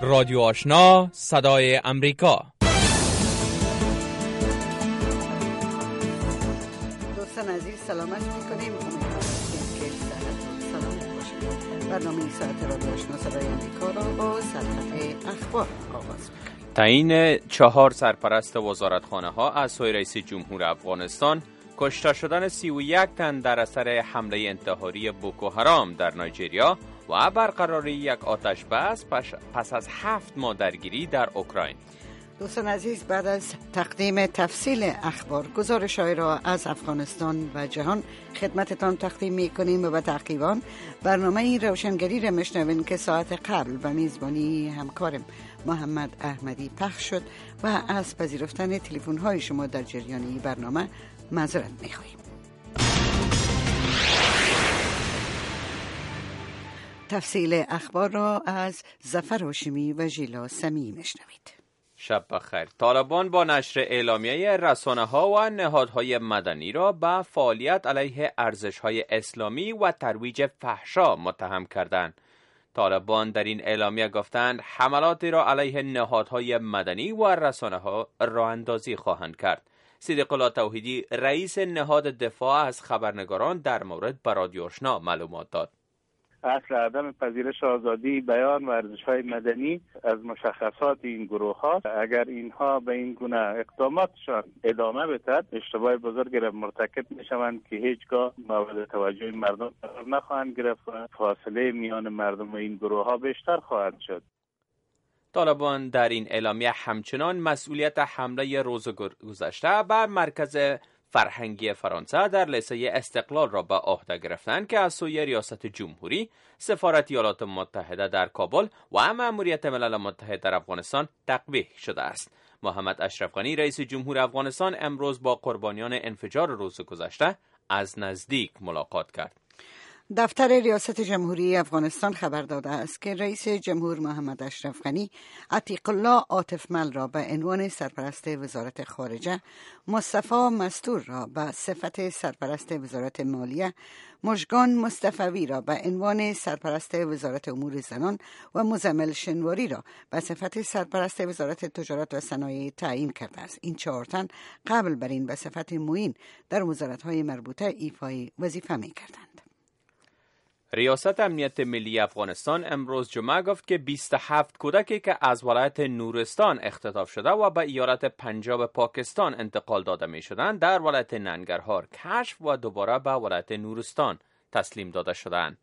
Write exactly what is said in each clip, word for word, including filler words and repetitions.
رادیو آشنا صدای امریکا. دوستان عزیز سلامت میکنیم، امیدوارم که صحت و سلامت باشید. برنامه ساعت رادیو آشنا صدای امریکا را با سرخط اخبار آغاز میکنیم. تعیین چهار سرپرست وزارتخانه ها از سوی رئیس جمهور افغانستان، کشته شدن سی و یک تن در اثر حمله انتحاری بوکو حرام در نایجریا و برقراری یک آتش بس پس از هفت ماه درگیری در اوکراین. دوستان عزیز، بعد از تقدیم تفصیل اخبار گزارش‌های را از افغانستان و جهان خدمتتان تقدیم می‌کنیم و به تعقیبان برنامه روشنگری را میشنوین که ساعت قبل به میزبانی همکارم محمد احمدی پخش شد و از پذیرفتن تلفن‌های شما در جریان برنامه معذرت می‌خواهیم. تفصیل اخبار را از ظفر هاشمی و ژیلا سمی میشنوید. شب بخیر. طالبان با نشر اعلامیه رسانه‌ها و نهادهای مدنی را به فعالیت علیه ارزش‌های اسلامی و ترویج فحشا متهم کردند. طالبان در این اعلامیه گفتند حملاتی را علیه نهادهای مدنی و رسانه‌ها راه اندازی خواهند کرد. صدیق الله توحیدی رئیس نهاد دفاع از خبرنگاران در مورد به رادیو آشنا معلومات داد. اصل عدم پذیرش آزادی بیان و ارزش‌های مدنی از مشخصات این گروه ها. اگر اینها به این گونه اقداماتشان ادامه بدهد، اشتباه بزرگی را مرتکب میشوند که هیچگاه مورد توجه مردم قرار نخواهند گرفت و فاصله میان مردم و این گروه ها بیشتر خواهد شد. طالبان در این اعلامیه همچنان مسئولیت حمله روز گذشته بر مرکز فرهنگی فرانسه در لیسه استقلال را به عهده گرفتند که از سوی ریاست جمهوری، سفارت ایالات متحده در کابل و مأموریت ملل متحد در افغانستان تقبیح شده است. محمد اشرف غنی رئیس جمهور افغانستان امروز با قربانیان انفجار روز گذشته از نزدیک ملاقات کرد. دفتر ریاست جمهوری افغانستان خبر داده است که رئیس جمهور محمد اشرف غنی عتیق الله عاطفمل را به عنوان سرپرست وزارت خارجه، مصطفی مستور را به صفت سرپرست وزارت مالیه، مژگان مصطفوی را به عنوان سرپرست وزارت امور زنان و مزمل شنواری را به صفت سرپرست وزارت تجارت و صنایع تعیین کرده است. این چهار تن قبل بر این به صفت معین در وزارت‌های مربوطه ایفای وظیفه می‌کردند. ریاست امنیت ملی افغانستان امروز جمعه گفت که بیست و هفت کودکی که از ولایت نورستان اختطاف شده و به ایالت پنجاب پاکستان انتقال داده می شدند در ولایت ننگرهار کشف و دوباره به ولایت نورستان تسلیم داده شدند.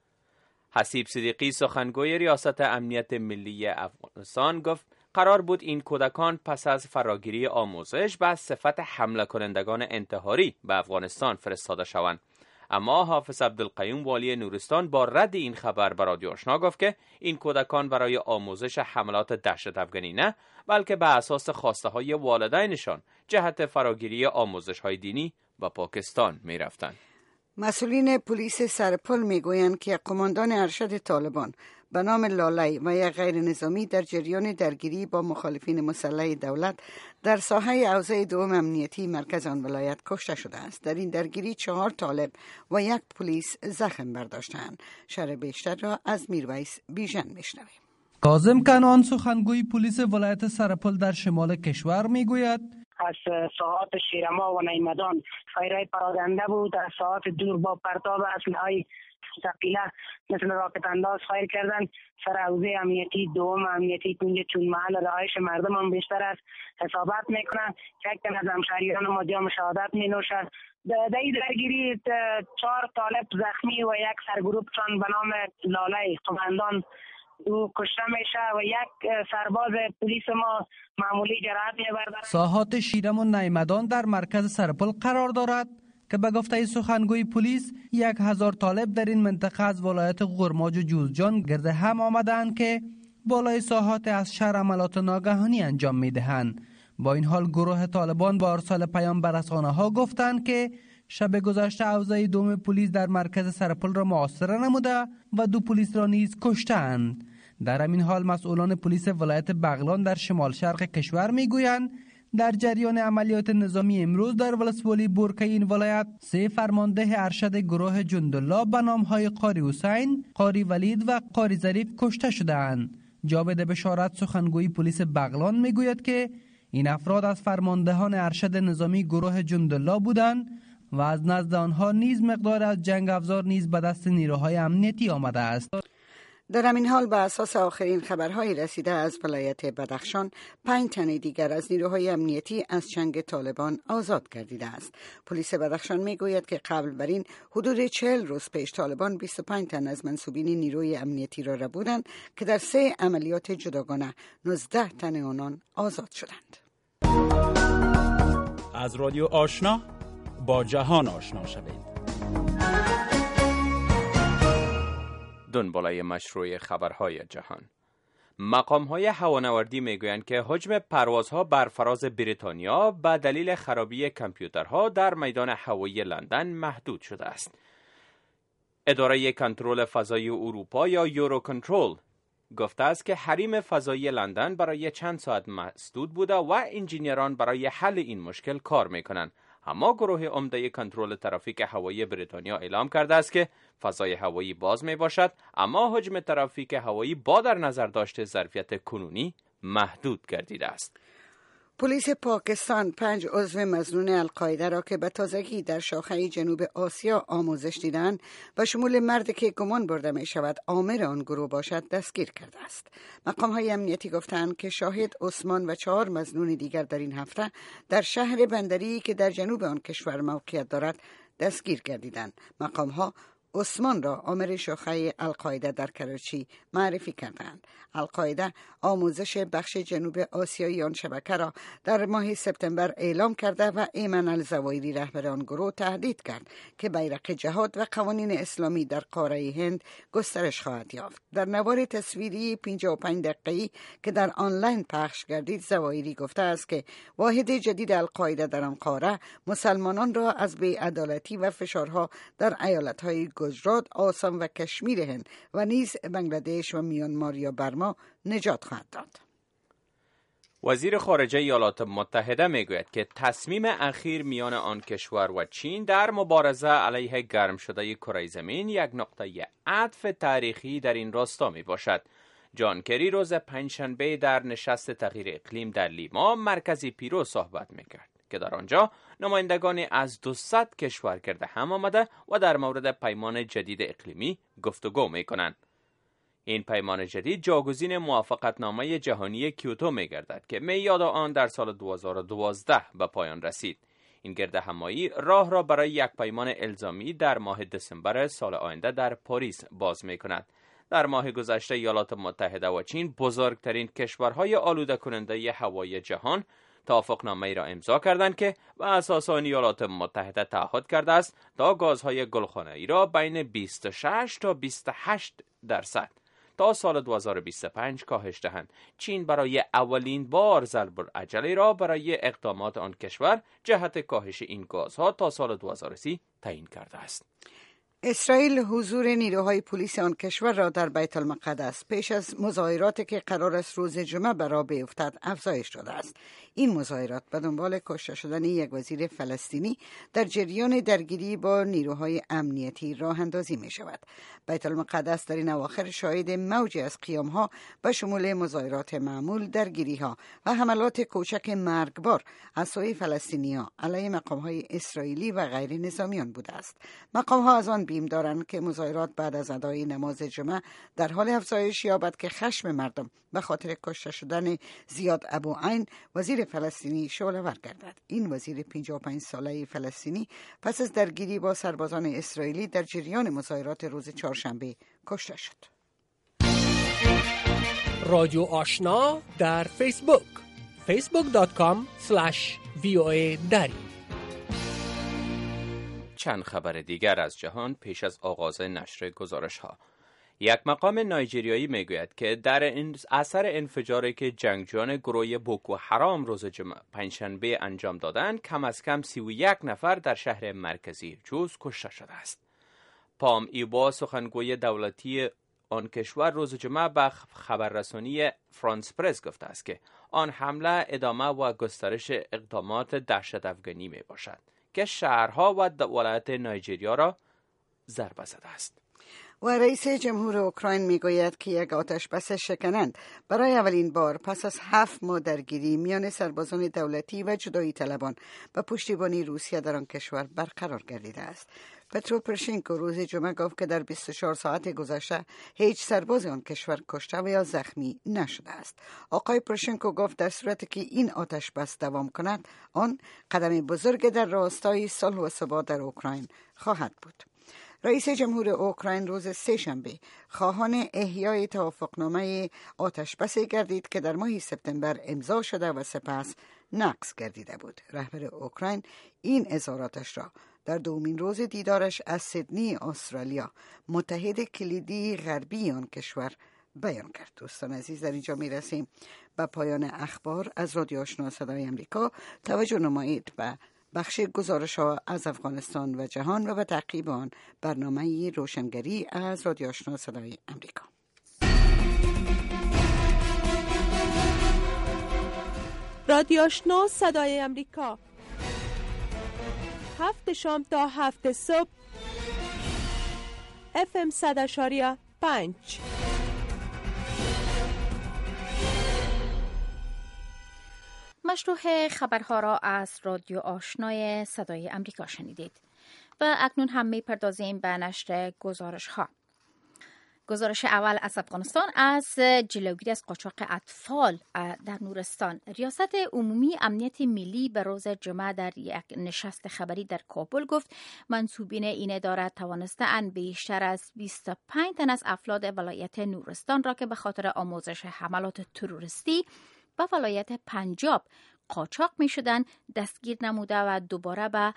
حسیب صدیقی سخنگوی ریاست امنیت ملی افغانستان گفت قرار بود این کودکان پس از فراگیری آموزش به صفت حمله کنندگان انتحاری به افغانستان فرستاده شوند. اما حافظ عبدالقیوم والی نورستان با رد این خبر به رادیو آشنا گفت که این کودکان برای آموزش حملات دهشت افغانی نه، بلکه به اساس خواسته های والدینشان جهت فراگیری آموزش های دینی به پاکستان می رفتند. مسئولین پلیس سرپل می گویند که قماندان ارشد طالبان به نام لالی و یک غیر نظامی در جریان درگیری با مخالفین مسلح دولت در ساحه حوزه دوم امنیتی مرکز آن ولایت کشته شده است. در این درگیری چهار طالب و یک پلیس زخم برداشتند. شرح بیشتر را از میرویس بیژن میشنویم. کاظم کنان سخنگوی پلیس ولایت سرپل در شمال کشور میگوید از ساحات شیرما و نیمدان فایرهای پراکنده بود. از ساحات دور با پرتاب اسلحه‌های ثقیله مثل راکت انداز فایر کردن. سر حوزه امنیتی دوم امنیتی کنج چون محل رهایش مردم هم بیشتر است حسابات میکنن. یک تن از همشهریان ما جام شهادت می نوشد. در این درگیری چهار طالب زخمی و یک سرگروپشان به نام لاله قماندان او کشته میشه و یک سرباز پلیس ما معمولی جراحت میبرد. ساحات شیرم و نیمدان در مرکز سرپل قرار دارد که به گفته سخنگوی پلیس یک هزار طالب در این منطقه از ولایت غرماج و جوزجان گرد هم آمدند که بالای ساحات از شهر عملات ناگهانی انجام میدهند. با این حال گروه طالبان با ارسال پیام به رسانه‌ها گفتند که شب گذشته حوزه دوم پلیس در مرکز سرپل را محاصره نموده و دو پلیس را نیز کشتند. در همین حال مسئولان پلیس ولایت بغلان در شمال شرق کشور میگویند در جریان عملیات نظامی امروز در ولسوالی بورکه این ولایت سه فرمانده ارشد گروه جندالله به نامهای قاری حسین، قاری ولید و قاری ظریف کشته شدند جاوید بشارت سخنگوی پلیس بغلان میگوید که این افراد از فرماندهان ارشد نظامی گروه جندالله بودند و از نزد آنها نیز مقدار از جنگ افزار نیز به دست نیروهای امنیتی آمده است. در همین حال به اساس آخرین خبرهای رسیده از ولایت بدخشان، پنج تن دیگر از نیروهای امنیتی از چنگ طالبان آزاد گردیده است. پلیس بدخشان میگوید که قبل بر این حدود چهل روز پیش طالبان بیست و پنج تن از منصوبین نیروی امنیتی را ربودند که در سه عملیات جداگانه نوزده تن آنان آزاد شدند. از رادیو آشنا با جهان آشنا شوید. دنباله مشروع خبرهای جهان. مقام‌های هوانوردی میگویند که حجم پروازها بر فراز بریتانیا به دلیل خرابی کامپیوترها در میدان هوایی لندن محدود شده است. اداره کنترل فضایی اروپا یا یورو کنترل گفته است که حریم فضایی لندن برای چند ساعت مسدود بوده و انجینیران برای حل این مشکل کار میکنند. اما گروه عمده کنترل ترافیک هوایی بریتانیا اعلام کرده است که فضای هوایی باز می باشد، اما حجم ترافیک هوایی با در نظر داشته ظرفیت کنونی محدود گردیده است. پلیس پاکستان پنج عضو مظنون القاعده را که به تازگی در شاخه جنوب آسیا آموزش دیدند و شمول مردی که گمان برده می شود عامل آن گروه باشد دستگیر کرده است. مقام های امنیتی گفتند که شاهد عثمان و چهار مظنون دیگر در این هفته در شهر بندری که در جنوب آن کشور موقعیت دارد دستگیر گردیدند. مقام ها عثمان را آمر شاخه القاعده در کراچی معرفی کردند. القاعده آموزش بخش جنوب آسیایی آن شبکه را در ماه سپتامبر اعلام کرده و ایمن الزوایری رهبر آن گروه تهدید کرد که بیرق جهاد و قوانین اسلامی در قاره هند گسترش خواهد یافت. در نوار تصویری پنجاه و پنج دقیقه‌ای که در آنلاین پخش گردید، زوایری گفته است که واحد جدید القاعده در آن قاره مسلمانان را از بی‌عدالتی و فشارها در ایالت‌های گجرات، آسام و کشمیر هند و نیز بنگلادش و میانمار یا برما نجات خواهد داد. وزیر خارجه ایالات متحده میگوید که تصمیم اخیر میان آن کشور و چین در مبارزه علیه گرم شده کره زمین یک نقطه عطف تاریخی در این راستا می باشد. جان کری روز پنجشنبه در نشست تغییر اقلیم در لیما مرکزی پیرو صحبت میکرد که در آنجا نمایندگانی از دویست کشور گرد هم آمده و در مورد پیمان جدید اقلیمی گفتگو میکنند. این پیمان جدید جاگزین موافقتنامه جهانی کیوتو میگردد که میعاد آن در سال دو هزار و دوازده به پایان رسید. این گرد همایی راه را برای یک پیمان الزامی در ماه دسامبر سال آینده در پاریس باز میکند. در ماه گذشته ایالات متحده و چین بزرگترین کشورهای آلوده کننده هوای جهان توافقنامه‌ای را امضا کردند که بر اساس آن ایالات متحده تعهد کرده است تا گازهای گلخانه‌ای را بین بیست و شش تا بیست و هشت درصد تا سال دو هزار و بیست و پنج کاهش دهند. چین برای اولین بار ضرب العجله را برای اقدامات آن کشور جهت کاهش این گازها تا سال دو هزار و سی تعیین کرده است. اسرائیل حضور نیروهای پلیس آن کشور را در بیت المقدس پیش از مظاهراتی که قرار است روز جمعه برا بیفتد افزایش داده است. این مظاهرات به دنبال کشته شدن یک وزیر فلسطینی در جریان درگیری با نیروهای امنیتی راه اندازی می شود. بیت المقدس در این اواخر شاهد موجی از قیامها به شمول مظاهرات معمول، درگیریها و حملات کوچک مرگبار از سوی فلسطینیان علیه مقامهای اسرائیلی و غیر نظامیان بوده است. مقامها از آن بیم دارند که مظاهرات بعد از ادای نماز جمعه در حال افزایش یابد که خشم مردم به خاطر کشته شدن زیاد ابو عین وزیر فلسطینی شعله‌ور گردد. این وزیر پنجاه و پنج ساله فلسطینی پس از درگیری با سربازان اسرائیلی در جریان مظاهرات روز چهارشنبه کشته شد. رادیو آشنا در فیسبوک فیسبوک دات کام اسلش وی او ای دری. چند خبر دیگر از جهان پیش از آغاز نشر گزارش ها. یک مقام نایجریایی میگوید که در اثر انفجاری که جنگجویان گروه بوکو حرام روز پنجشنبه انجام دادند، کم از کم سی و یک نفر در شهر مرکزی جوز کشته شده است. پام ایبا سخنگوی دولتی آن کشور روز جمعه به خبررسانی فرانس پرس گفته است که آن حمله ادامه و گسترش اقدامات دهشت افغانی می باشد که شهرها و ولایت نایجریا را ضربه زده است. و رئیس جمهور اوکراین میگوید که یک آتش بس شکنند برای اولین بار پس از هفت ماه درگیری میان سربازان دولتی و جدایی طلبان و پشتیبانی روسیه در آن کشور برقرار گردیده است. پترو پروشنکو روز جمعه گفت که در بیست و چهار ساعت گذشته هیچ سرباز آن کشور کشته و یا زخمی نشده است. آقای پروشنکو گفت در صورتی که این آتش بس دوام کند، آن قدم بزرگ در راستای صلح و ثبات در اوکراین خواهد بود. رئیس جمهور اوکراین روز سه‌شنبه خواهان احیای توافقنامه آتشبسی گردید که در ماه سپتامبر امضا شده و سپس نقض گردیده بود. رهبر اوکراین این اظهاراتش را در دومین روز دیدارش از سیدنی استرالیا، متحد کلیدی غربی آن کشور، بیان کرد. دوستان عزیز، در اینجا می رسیم به پایان اخبار از رادیو آشنا صدای امریکا. توجه نمایید به بخش گزارش ها از افغانستان و جهان و به تعقیب آن برنامه روشنگری از رادیو آشنا صدای امریکا. رادیو آشنا صدای امریکا، هفت شام تا هفت صبح، اف ام صد اشاریه پنج. مشروع خبرها را از رادیو آشنای صدای امریکا شنیدید و اکنون هم می پردازیم به نشر گزارش ها. گزارش اول از افغانستان از جلوگیری از قاچاق اطفال در نورستان. ریاست عمومی امنیت ملی به روز جمعه در یک نشست خبری در کابل گفت منصوبین این اداره توانسته‌اند بیشتر از بیست و پنج تن از افراد ولایت نورستان را که به خاطر آموزش حملات تروریستی و ولایت پنجاب قاچاق می شدن دستگیر نموده و دوباره به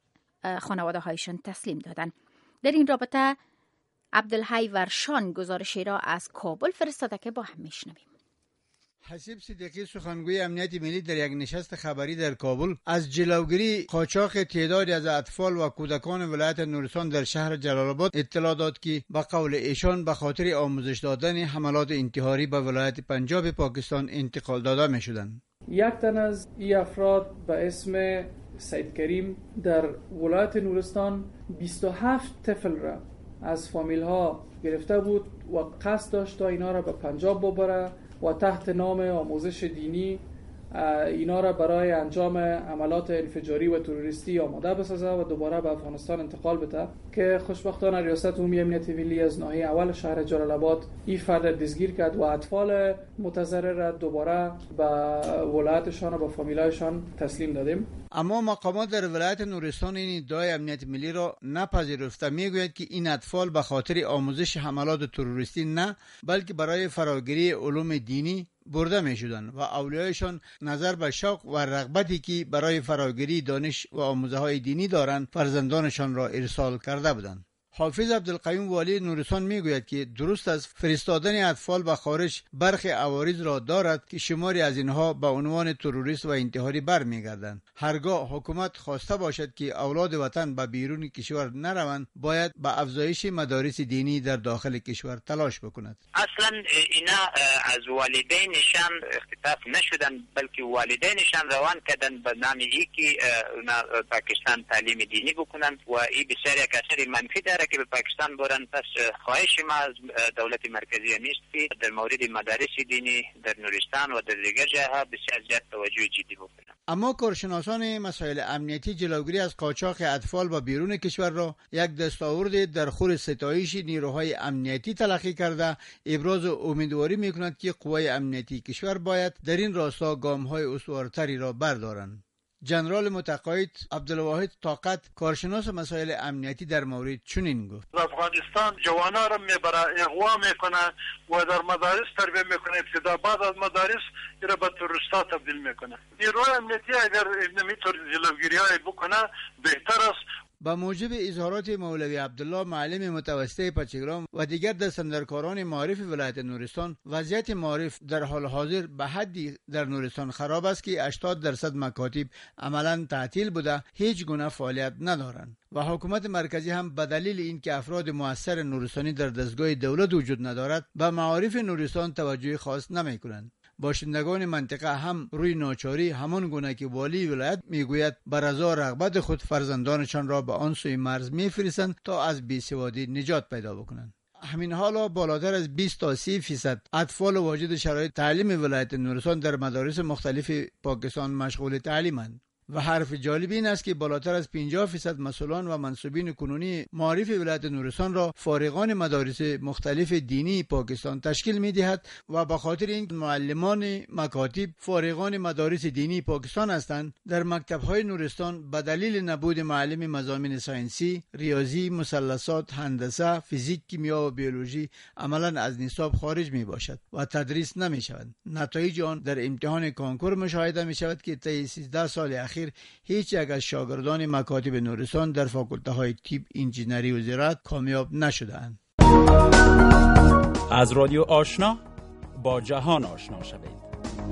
خانواده هایشان تسلیم دادن. در این رابطه عبدالحی ورشان گزارشی را از کابل فرستاده که با هم می شنویم. حسیب صدیقی سخنگوی امنیت ملی در یک نشست خبری در کابل از جلوگیری قاچاق تعدادی از اطفال و کودکان ولایت نورستان در شهر جلال آباد اطلاع داد که به قول ایشان به خاطر آموزش دادن حملات انتحاری به ولایت پنجاب پاکستان انتقال داده می شدند. یک تن از این افراد به اسم سید کریم در ولایت نورستان بیست و هفت طفل را از فامیل ها گرفته بود و قصد داشت تا اینا را به پنجاب ببره و تحت نام آموزش دینی اینا را برای انجام عملات انفجاری و تروریستی آماده بسازه و دوباره به افغانستان انتقال بده که خوشبختانه ریاست عمومی امنیت ملی از ناحیه اول شهر جلال آباد این فرد دستگیر کرد و اطفال متضرر را دوباره به ولایتشان و به فامیلایشان تسلیم دادیم. اما مقامات در ولایت نورستان این ادعای امنیت ملی را نپذیرفته. میگوید که این اطفال به خاطر آموزش حملات تروریستی نه بلکه برای فراگیری علوم دینی برده می شدن و اولیایشان نظر به شوق و رغبتی که برای فراگیری دانش و آموزه های دینی دارند فرزندانشان را ارسال کرده بودند. حافظ عبدالقیوم والی نورستان میگوید که درست از فرستادن اطفال به خارج برخی عوارض را دارد که شماری از اینها به عنوان تروریست و انتحاری برمیگردند. هرگاه حکومت خواسته باشد که اولاد وطن به بیرون کشور نروند باید به افزایش مدارس دینی در داخل کشور تلاش بکند. اصلا اینا از والدینشان اختطاف نشدن بلکه والدینشان روان کردن به نام ای که پاکستان تعلیم دینی بکنند و این بسیار یک اثر منفی داره که به پاکستان برن. پس خواهش ما از دولت مرکزی نیست که در مورد مدارس دینی در نورستان و در دیگر جاها بسیار زیاد توجه جدی بکنند. اما کارشناسان مسائل امنیتی جلوگیری از قاچاق اطفال با بیرون کشور را یک دستاورد در خور ستایش نیروهای امنیتی تلقی کرده ابراز امیدواری میکند که قوای امنیتی کشور باید در این راستا گام‌های استوارتری را بردارند. جنرال متقاعد عبدالواحد طاقت کارشناس مسائل امنیتی در مورد چنین گفت: افغانستان جوانا را میبره، اغوا میکنه و در مدارس تربیه میکنه. ابتدا بعد از مدارس را به تروریستا تبدیل میکنه. نیروهای امنیتی اگر اینطور جلوگیری های بکنه بهتر است. با موجب اظهارات مولوی عبدالله معلم متوسطه پچگرام و دیگر دستندرکاران معارف ولایت نورستان، وضعیت معارف در حال حاضر به حدی در نورستان خراب است که هشتاد درصد مکاتب عملا تعطیل بوده، هیچ گونه فعالیت ندارند و حکومت مرکزی هم به دلیل اینکه افراد مؤثر نورستانی در دستگاه دولت وجود ندارد به معارف نورستان توجه خاص نمی‌کنند. باشندگان منطقه هم روی ناچاری همان گونه که والی ولایت میگوید بر رضا رغبت خود فرزندانشان را به آن سوی مرز میفرستند تا از بیسوادی نجات پیدا بکنند. همین حالا بالاتر از بیست تا سی فیصد اطفال واجد شرایط تعلیم ولایت نورستان در مدارس مختلف پاکستان مشغول تعلیمند. و حرف جالب این است که بالاتر از پنجاه فیصد مسئولان و منصوبین کنونی معارف ولایت نورستان را فارغان مدارس مختلف دینی پاکستان تشکیل می دهد و به خاطر این معلمان مکاتب فارغان مدارس دینی پاکستان هستند. در مکتب‌های نورستان به دلیل نبود معلم مضامین ساینسی، ریاضی، مثلثات، هندسه، فیزیک، کیمیا و بیولوژی عملاً از نصاب خارج می باشد و تدریس نمی شود. نتایج آن در امتحان کنکور مشاهده می شود که طی سیزده سال اخیر هیچ یک از شاگردان مکاتب نورستان در فاکولته های طب، انجینری و زراعت کامیاب نشدند. از رادیو آشنا با جهان آشنا شوید.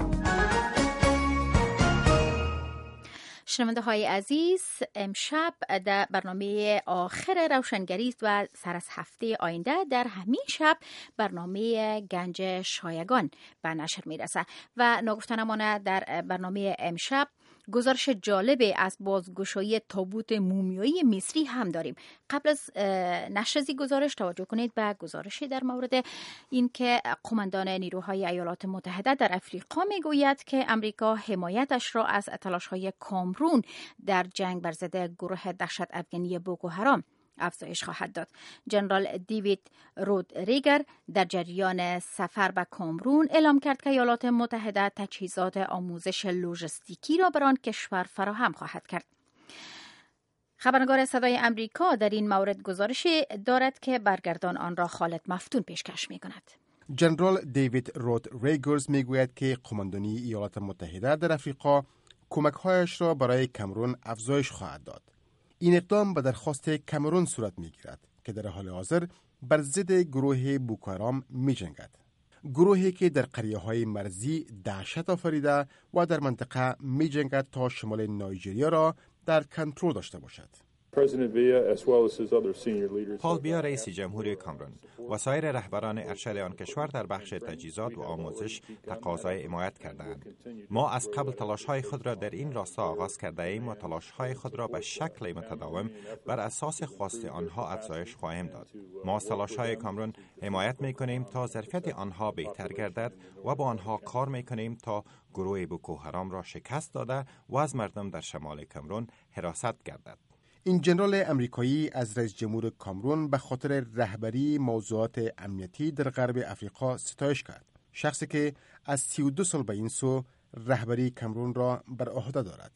شنونده های عزیز، امشب در برنامه آخر روشنگری و سر از هفته آینده در همین شب برنامه گنج شایگان به نشر میرسه و ناگفتنمانه در برنامه امشب گزارش جالب از بازگشایی تابوت مومیایی مصری هم داریم. قبل از نشر از گزارش توجه کنید به گزارشی در مورد اینکه قماندان نیروهای ایالات متحده در افریقا میگوید که امریکا حمایتش را از تلاش‌های کامرون در جنگ بر ضد گروه دهشت افغانی بوکو حرام افزایش خواهد داد. جنرال دیوید رودریگر در جریان سفر به کامرون اعلام کرد که ایالات متحده تجهیزات آموزش لوجستیکی را بر آن کشور فراهم خواهد کرد. خبرنگار صدای امریکا در این مورد گزارشی دارد که برگردان آن را خالد مفتون پیشکش می کند. جنرال دیوید رودریگرز می گوید که قماندانی ایالات متحده در افریقا کمک‌هایش را برای کامرون افزایش خواهد داد. این اقدام به درخواست کامرون صورت می‌گیرد که در حال حاضر بر ضد گروه بوکو حرام می‌جنگد. گروهی که در قریه‌های مرزی دهشت آفریده و در منطقه می‌جنگد تا شمال نایجریا را در کنترل داشته باشد. پال بیا رئیس جمهوری کامرون و سایر رهبران ارشد آن کشور در بخش تجهیزات و آموزش تقاضای حمایت کردند. ما از قبل تلاش‌های خود را در این راستا آغاز کرده ایم و تلاش‌های خود را به شکل متداوم بر اساس خواست آنها افزایش خواهیم داد. ما از تلاش‌های کامرون حمایت می‌کنیم تا ظرفیت آنها بهتر گردد و با آنها کار می‌کنیم تا گروه بوکو حرام را شکست داده و از مردم در شمال کامرون حراست گردد. این جنرال امریکایی از رئیس جمهور کامرون به خاطر رهبری موضوعات امنیتی در غرب افریقا ستایش کرد. شخصی که از سی و دو سال به این سو رهبری کامرون را بر عهده دارد.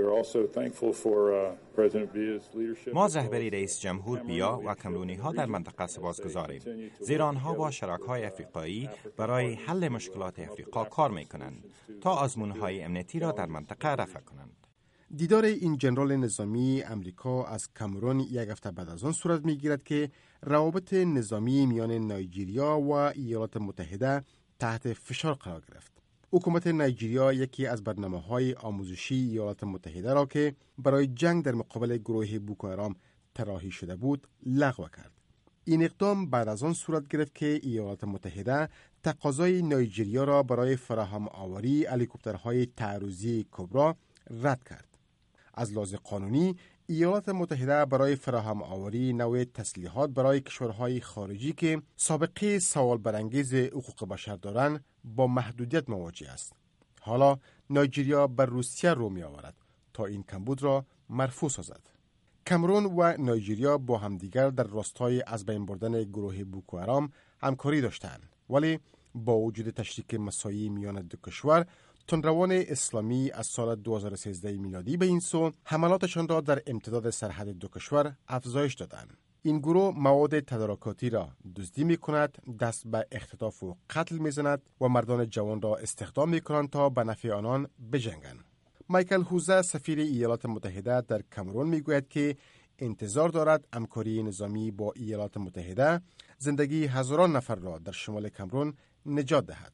ما از رهبری رئیس جمهور بیا و کامرونی ها در منطقه سپاسگزاریم، زیرا آنها با شراکای افریقایی برای حل مشکلات افریقا کار می کنند تا آزمون‌های امنیتی را در منطقه رفع کنند. دیدار این جنرال نظامی امریکا از کامرون یک هفته بعد از آن صورت می‌گیرد که روابط نظامی میان نایجریا و ایالات متحده تحت فشار قرار گرفت. حکومت نایجریا یکی از برنامه‌های آموزشی ایالات متحده را که برای جنگ در مقابل گروه بوکو حرام طراحی شده بود لغو کرد. این اقدام بعد از آن صورت گرفت که ایالات متحده تقاضای نایجریا را برای فراهم آوری هلیکوپترهای تعرضی کبرا رد کرد. از لحاظ قانونی ایالات متحده برای فراهم آوری نوع تسلیحات برای کشورهای خارجی که سابقه سوال برانگیز حقوق بشر دارند با محدودیت مواجه است. حالا نایجریا بر روسیه رو می آورد تا این کمبود را مرفوع سازد. کامرون و نایجریا با همدیگر در راستای از بین بردن گروه بوکو حرام همکاری داشتند، ولی با وجود تشریک مساعی میان دو کشور، تندروان اسلامی از سال دو هزار و سیزده میلادی به این سو حملاتشان را در امتداد سرحد دو کشور افزایش دادند. این گروه مواد تدارکاتی را دزدی می کند، دست به اختطاف و قتل می زند و مردان جوان را استخدام می کنند تا به نفع آنان بجنگند. مایکل هوزه سفیر ایالات متحده در کامرون می گوید که انتظار دارد همکاری نظامی با ایالات متحده زندگی هزاران نفر را در شمال کامرون نجات دهد.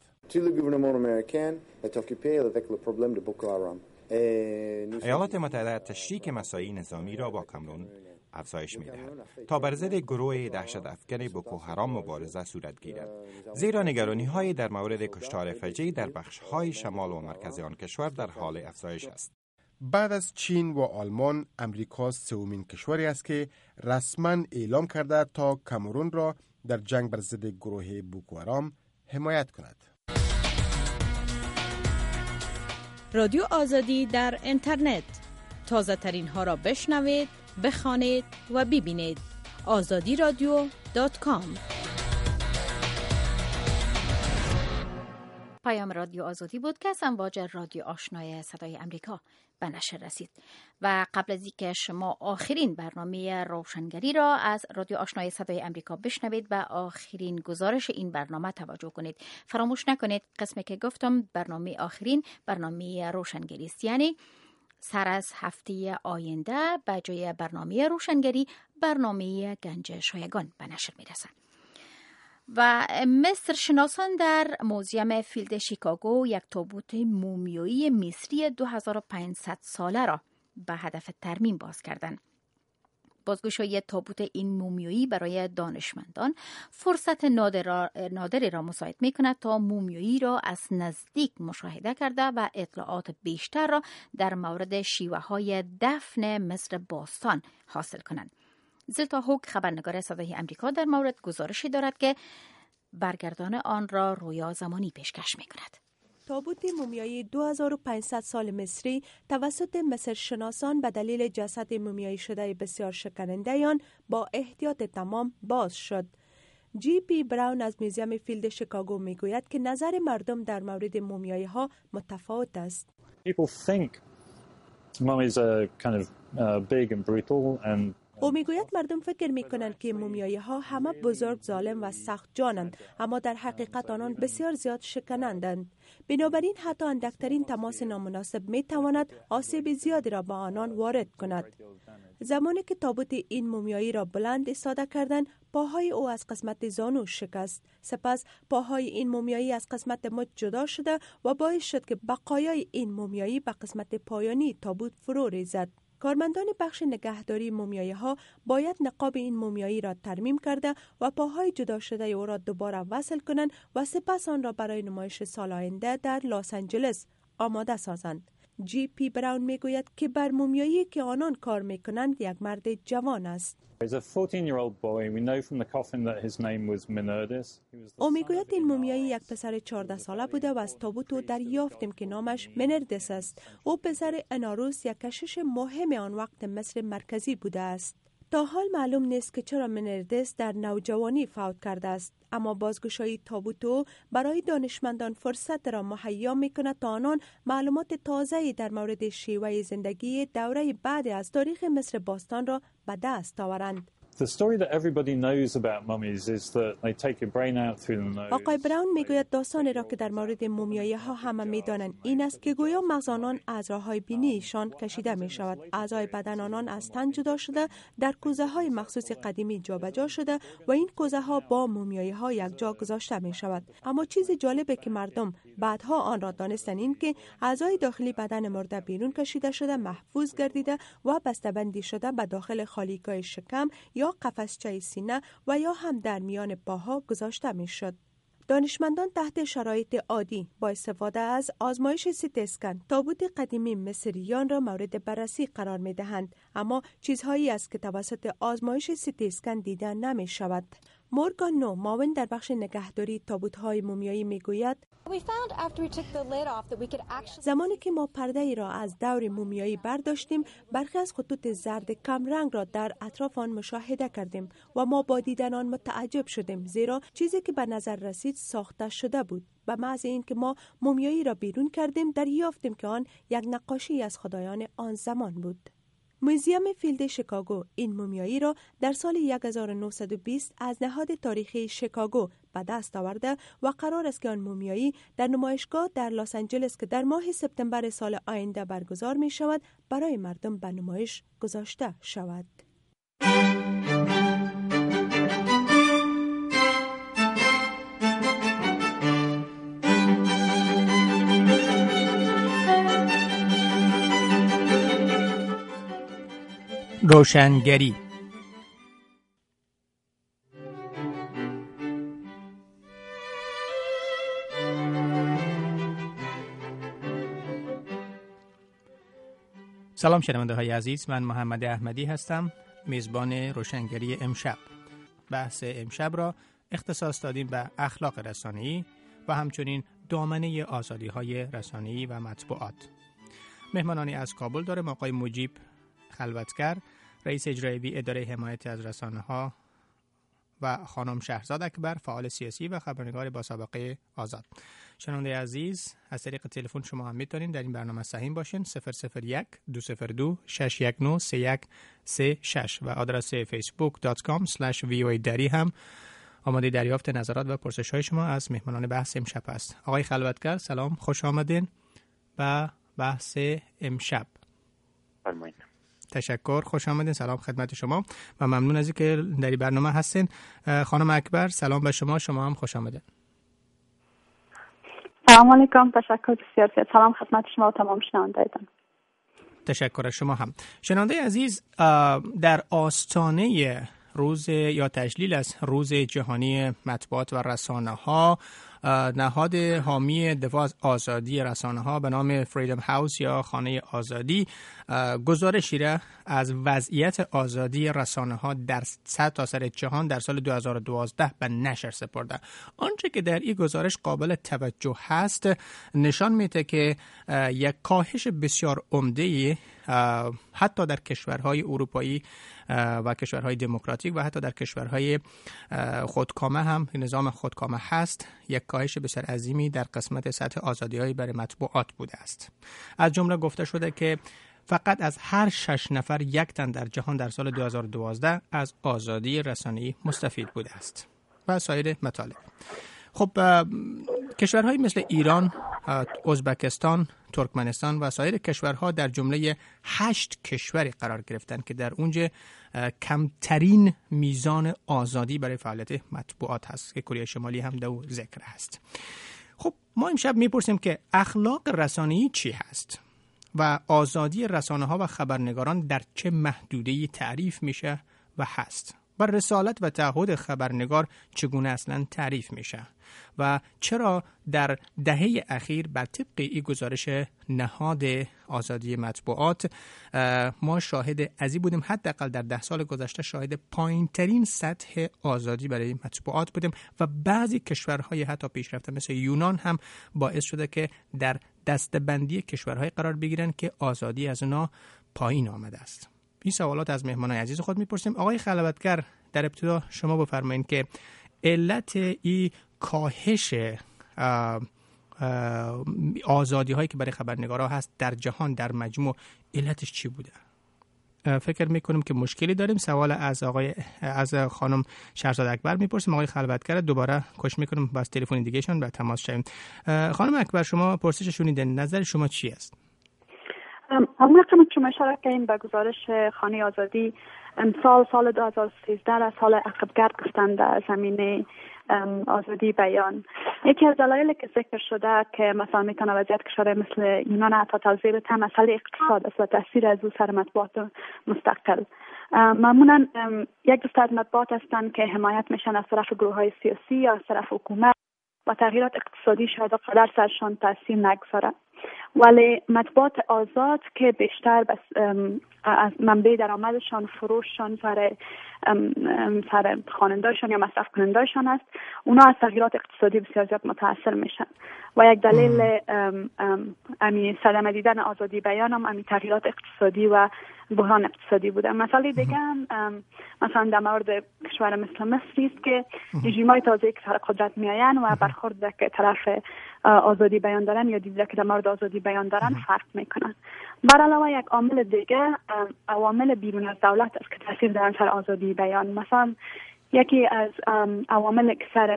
ایالات متحده تشریک مساعی نظامی را با کامرون افزایش می دهد تا بر ضد گروه دهشت افکن بوکو حرام مبارزه صورت گیرد، زیرا نگرانی های در مورد کشتار فجیع در بخش های شمال و مرکز آن کشور در حال افزایش است. بعد از چین و آلمان، امریکا سومین کشوری است که رسما اعلام کرده تا کامرون را در جنگ بر ضد گروه بوکو حرام حمایت کند. رادیو آزادی در اینترنت، تازه ترین ها را بشنوید، بخوانید و ببینید. آزادی رادیو دات کام. پیام رادیو آزادی بود که از امواج رادیو آشنای صدای امریکا به نشر رسید و قبل از اینکه شما آخرین برنامه روشنگری را از رادیو آشنای صدای امریکا بشنوید و آخرین گزارش این برنامه توجه کنید. فراموش نکنید قسمی که گفتم برنامه آخرین برنامه روشنگری است، یعنی سر از هفته آینده به جای برنامه روشنگری برنامه گنج شایگان به نشر میرسد. و مصر شناسان در موزیم فیلد شیکاگو یک تابوت مومیایی مصری دو هزار و پانصد ساله را به هدف ترمیم باز کردند. بازگشایی تابوت این مومیایی برای دانشمندان فرصت نادر نادری را مساعد می کند تا مومیایی را از نزدیک مشاهده کرده و اطلاعات بیشتر را در مورد شیوه های دفن مصر باستان حاصل کنند. زلتا هوک خبرنگار صدای امریکا در مورد گزارشی دارد که برگردان آن را رویا زمانی پیشکش می کند. تابوت مومیایی دو هزار و پانصد سال مصری توسط مصر شناسان به دلیل جسد مومیایی شده بسیار شکننده آن با احتیاط تمام باز شد. جی پی براون از موزیم فیلد شیکاگو می گوید که نظر مردم در مورد مومیایی ها متفاوت است. People think mummies are kind of uh, big and brutal and او میگوید مردم فکر میکنند که مومیایی ها همه بزرگ، ظالم و سخت جانند، اما در حقیقت آنان بسیار زیاد شکنندند. بنابراین حتی اندکترین تماس نامناسب میتواند آسیب زیادی را به آنان وارد کند. زمانی که تابوت این مومیایی را بلند ایستاده کردند، پاهای او از قسمت زانو شکست. سپس پاهای این مومیایی از قسمت مچ جدا شده و باعث شد که بقایای این مومیایی به قسمت پایانی تابوت فرو ریزد. کارمندان بخش نگهداری مومیایی ها باید نقاب این مومیایی را ترمیم کرده و پاهای جدا شده او را دوباره وصل کنند و سپس آن را برای نمایش سال آینده در لس آنجلس آماده سازند. جی پی براون میگوید که بر مومیایی که آنان کار میکنند یک مرد جوان است. او میگوید این مومیایی یک پسر چهارده ساله بوده و از تابوت او دریافتیم که نامش منردس است. او پسر اناروس، یک کشیش مهم آن وقت مصر مرکزی بوده است. تا حال معلوم نیست که چرا منردس در نوجوانی فوت کرده است، اما بازگشایی تابوت او برای دانشمندان فرصت را مهیا می‌کند تا آنان معلومات تازه‌ای در مورد شیوه زندگی دوره بعد از تاریخ مصر باستان را به دست آورند. The story that everybody knows about mummies is that they take your brain out through the nose. آقای براون میگوید داستانی را که در مورد مومیایی ها همه میدانند این است که گویا مغز آنان از راههای بینیشان کشیده می شود. اعضای بدن آنان از تن جدا شده در کوزه های مخصوص قدیمی جابجا شده و این کوزه ها با مومیایی ها یک جا گذاشته می شود. اما چیز جالبه که مردم بعدها آن را دانستند این که اعضای داخلی بدن مرده بیرون کشیده شده، محفوظ گردیده و بسته‌بندی شده به داخل خالیگاه شکم یا قفسچه سینه و یا هم در میان پاها گذاشته می شد. دانشمندان تحت شرایط عادی با استفاده از آزمایش سی تی اسکن تابوت قدیمی مصریان را مورد بررسی قرار می دهند، اما چیزهایی است که توسط آزمایش سی تی اسکن دیده نمی شود. مورگان نو، معاون در بخش نگهداری تابوت‌های مومیایی میگوید زمانی که ما پرده ای را از دور مومیایی برداشتیم، برخی از خطوط زرد کم رنگ را در اطراف آن مشاهده کردیم و ما با دیدن آن متعجب شدیم، زیرا چیزی که به نظر رسید ساخته شده بود. به محض اینکه ما مومیایی را بیرون کردیم، دریافتیم که آن یک نقاشی از خدایان آن زمان بود. موزیم فیلد شیکاگو این مومیایی را در سال هزار و نهصد و بیست از نهاد تاریخی شیکاگو به دست آورده و قرار است که آن مومیایی در نمایشگاه در لس آنجلس که در ماه سپتامبر سال آینده برگزار می شود برای مردم به نمایش گذاشته شود. روشنگری سلام شنونده های عزیز، من محمد احمدی هستم، میزبان روشنگری امشب. بحث امشب را اختصاص دادیم به اخلاق رسانه‌ای و همچنین دامنه آزادی‌های رسانه‌ای و مطبوعات. مهمانانی از کابل داریم آقای مجیب خلوتگر، رئیس اجرایی اداره حمایت از رسانه‌ها و خانم شهرزاد اکبر، فعال سیاسی و خبرنگار با سابقه آزاد. شنونده عزیز، از طریق تلفن شما هم میتونین در این برنامه سهیم باشین. صفر صفر یک دو صفر دو شش یک نه سه یک سه شش و آدرس فیسبوک دات کام اسلش وی او ای دری هم آماده دریافت نظرات و پرسش های شما از مهمانان بحث امشب است. آقای خلوتگر سلام، خوش آمدین به بحث امشب. فرمایید. تشکر، خوش آمدین. سلام خدمت شما و ممنون از اینکه در این برنامه هستین. خانم اکبر سلام به شما، شما هم خوش آمدین. سلام علیکم، تشکر بسیار. سلام خدمت شما و تمام شنوندگان. تشکر از شما هم. شنونده عزیز، در آستانه روز یا تجلیل از روز جهانی مطبوعات و رسانه ها، نهاد حامی دفاع از آزادی رسانه ها به نام فریدم هاوس یا خانه آزادی گزارشی را از وضعیت آزادی رسانه ها در سرتاسر جهان در سال دو هزار و دوازده به نشر سپرده. آنچه که در این گزارش قابل توجه هست نشان میده که یک کاهش بسیار عمده حتی در کشورهای اروپایی و کشورهای دموکراتیک و حتی در کشورهای خودکامه هم نظام خودکامه هست، یک کاهش بسیار عظیمی در قسمت سطح آزادی‌های برای مطبوعات بوده است. از جمله گفته شده که فقط از هر شش نفر یک تن در جهان در سال دو هزار و دوازده از آزادی رسانه‌ای مستفید بوده است و سایر مطالب. خب کشورهای مثل ایران، ازبکستان، ترکمنستان و سایر کشورها در جمله هشت کشوری قرار گرفتند که در اونجا کمترین میزان آزادی برای فعالیت مطبوعات هست که کره شمالی هم دو ذکر هست. خب ما امشب میپرسیم که اخلاق رسانه‌ای چی هست و آزادی رسانه ها و خبرنگاران در چه محدوده‌ای تعریف میشه و هست و رسالت و تعهد خبرنگار چگونه اصلا تعریف میشه و چرا در دهه اخیر بر طبق این گزارش نهاد آزادی مطبوعات ما شاهد ازی بودیم، حداقل در ده سال گذشته شاهد پایین‌ترین سطح آزادی برای مطبوعات بودیم و بعضی کشورهای حتی پیشرفته مثل یونان هم باعث شده که در دسته‌بندی کشورهای قرار بگیرن که آزادی از اونا پایین آمده است. این سوالات از مهمانان عزیز خود میپرسیم. آقای خلوتگر، در ابتدا شما بفرمایید که علت این کاهش آزادی هایی که برای خبرنگارا هست در جهان در مجموع علتش چی بوده؟ فکر میکنیم که مشکلی داریم. سوال از آقای از خانم شهرزاد اکبر میپرسیم. آقای خلوتگر دوباره کوشش میکنیم با تلفن دیگهشون به تماس شویم. خانم اکبر شما پرسش شنیدین، نظر شما چی است؟ همون که شما اشاره کردین به گزارش خانه آزادی، سال سال دو هزار و سیزده را سال عقب‌گرد گفتند در زمینه آزادی بیان. یکی از دلایلی که ذکر شده که مثلا میتونه وضعیت کشور مثل یونان حتی توضیح بده مسئله اقتصاد است و تاثیر از او سر مطبوعات مستقل. معمولا یک دسته از مطبوعات هستند که حمایت میشن از طرف گروه‌های سیاسی یا از طرف حکومت و تغییرات اقتصادی شاید قدر سرشان تاثیر نگذاره، ولی مطبوعات آزاد که بیشتر بس از منبع درآمدشان فروششان سر سر خواننده‌شان یا مصرف کننده‌شان است، اونا از تغییرات اقتصادی بسیار زیاد متاثر میشن و یک دلیل امی صدمه دیدن آزادی بیان هم امی تغییرات اقتصادی و بحران اقتصادی بوده. مسئله دیگه هم مثلا در مورد کشور مثل مصر است که رژیم‌های تازه‌ای که سر قدرت میآیند و برخورد که طرف آزادی بیان دارن یا دیده که در مورد آزادی بیان دارن فرق میکنن. بر علاوه یک عامل دیگه عوامل بیرون از دولت است که تاثیر دارن سر آزادی بیان. مثلا یکی از عوامل که سر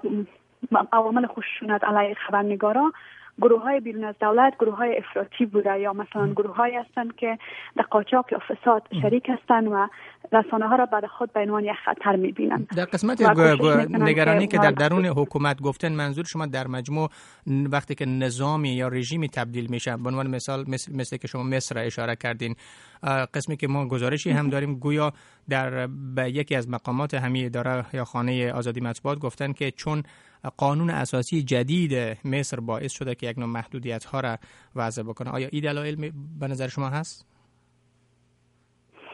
عوامل خشونت علیه خبرنگارا گروه های بیرون از دولت گروه های افراطی بوده یا مثلا گروه های هستند که در قاچاق یا فساد شریک هستند و رسانه ها را بعد خود به عنوان یک خطر میبینند. در قسمت نگرانی که در درون حکومت گفتن، منظور شما در مجموع وقتی که نظامی یا رژیمی تبدیل میشه، به عنوان مثال مثل, مثل که شما مصر را اشاره کردین، قسمی که ما گزارشی هم داریم گویا در به یکی از مقامات همین اداره یا خانه آزادی مطبوعات گفتن که چون قانون اساسی جدید مصر باعث شده که یک نوع محدودیت ها را وضع بکنه. آیا این دلایل به نظر شما هست؟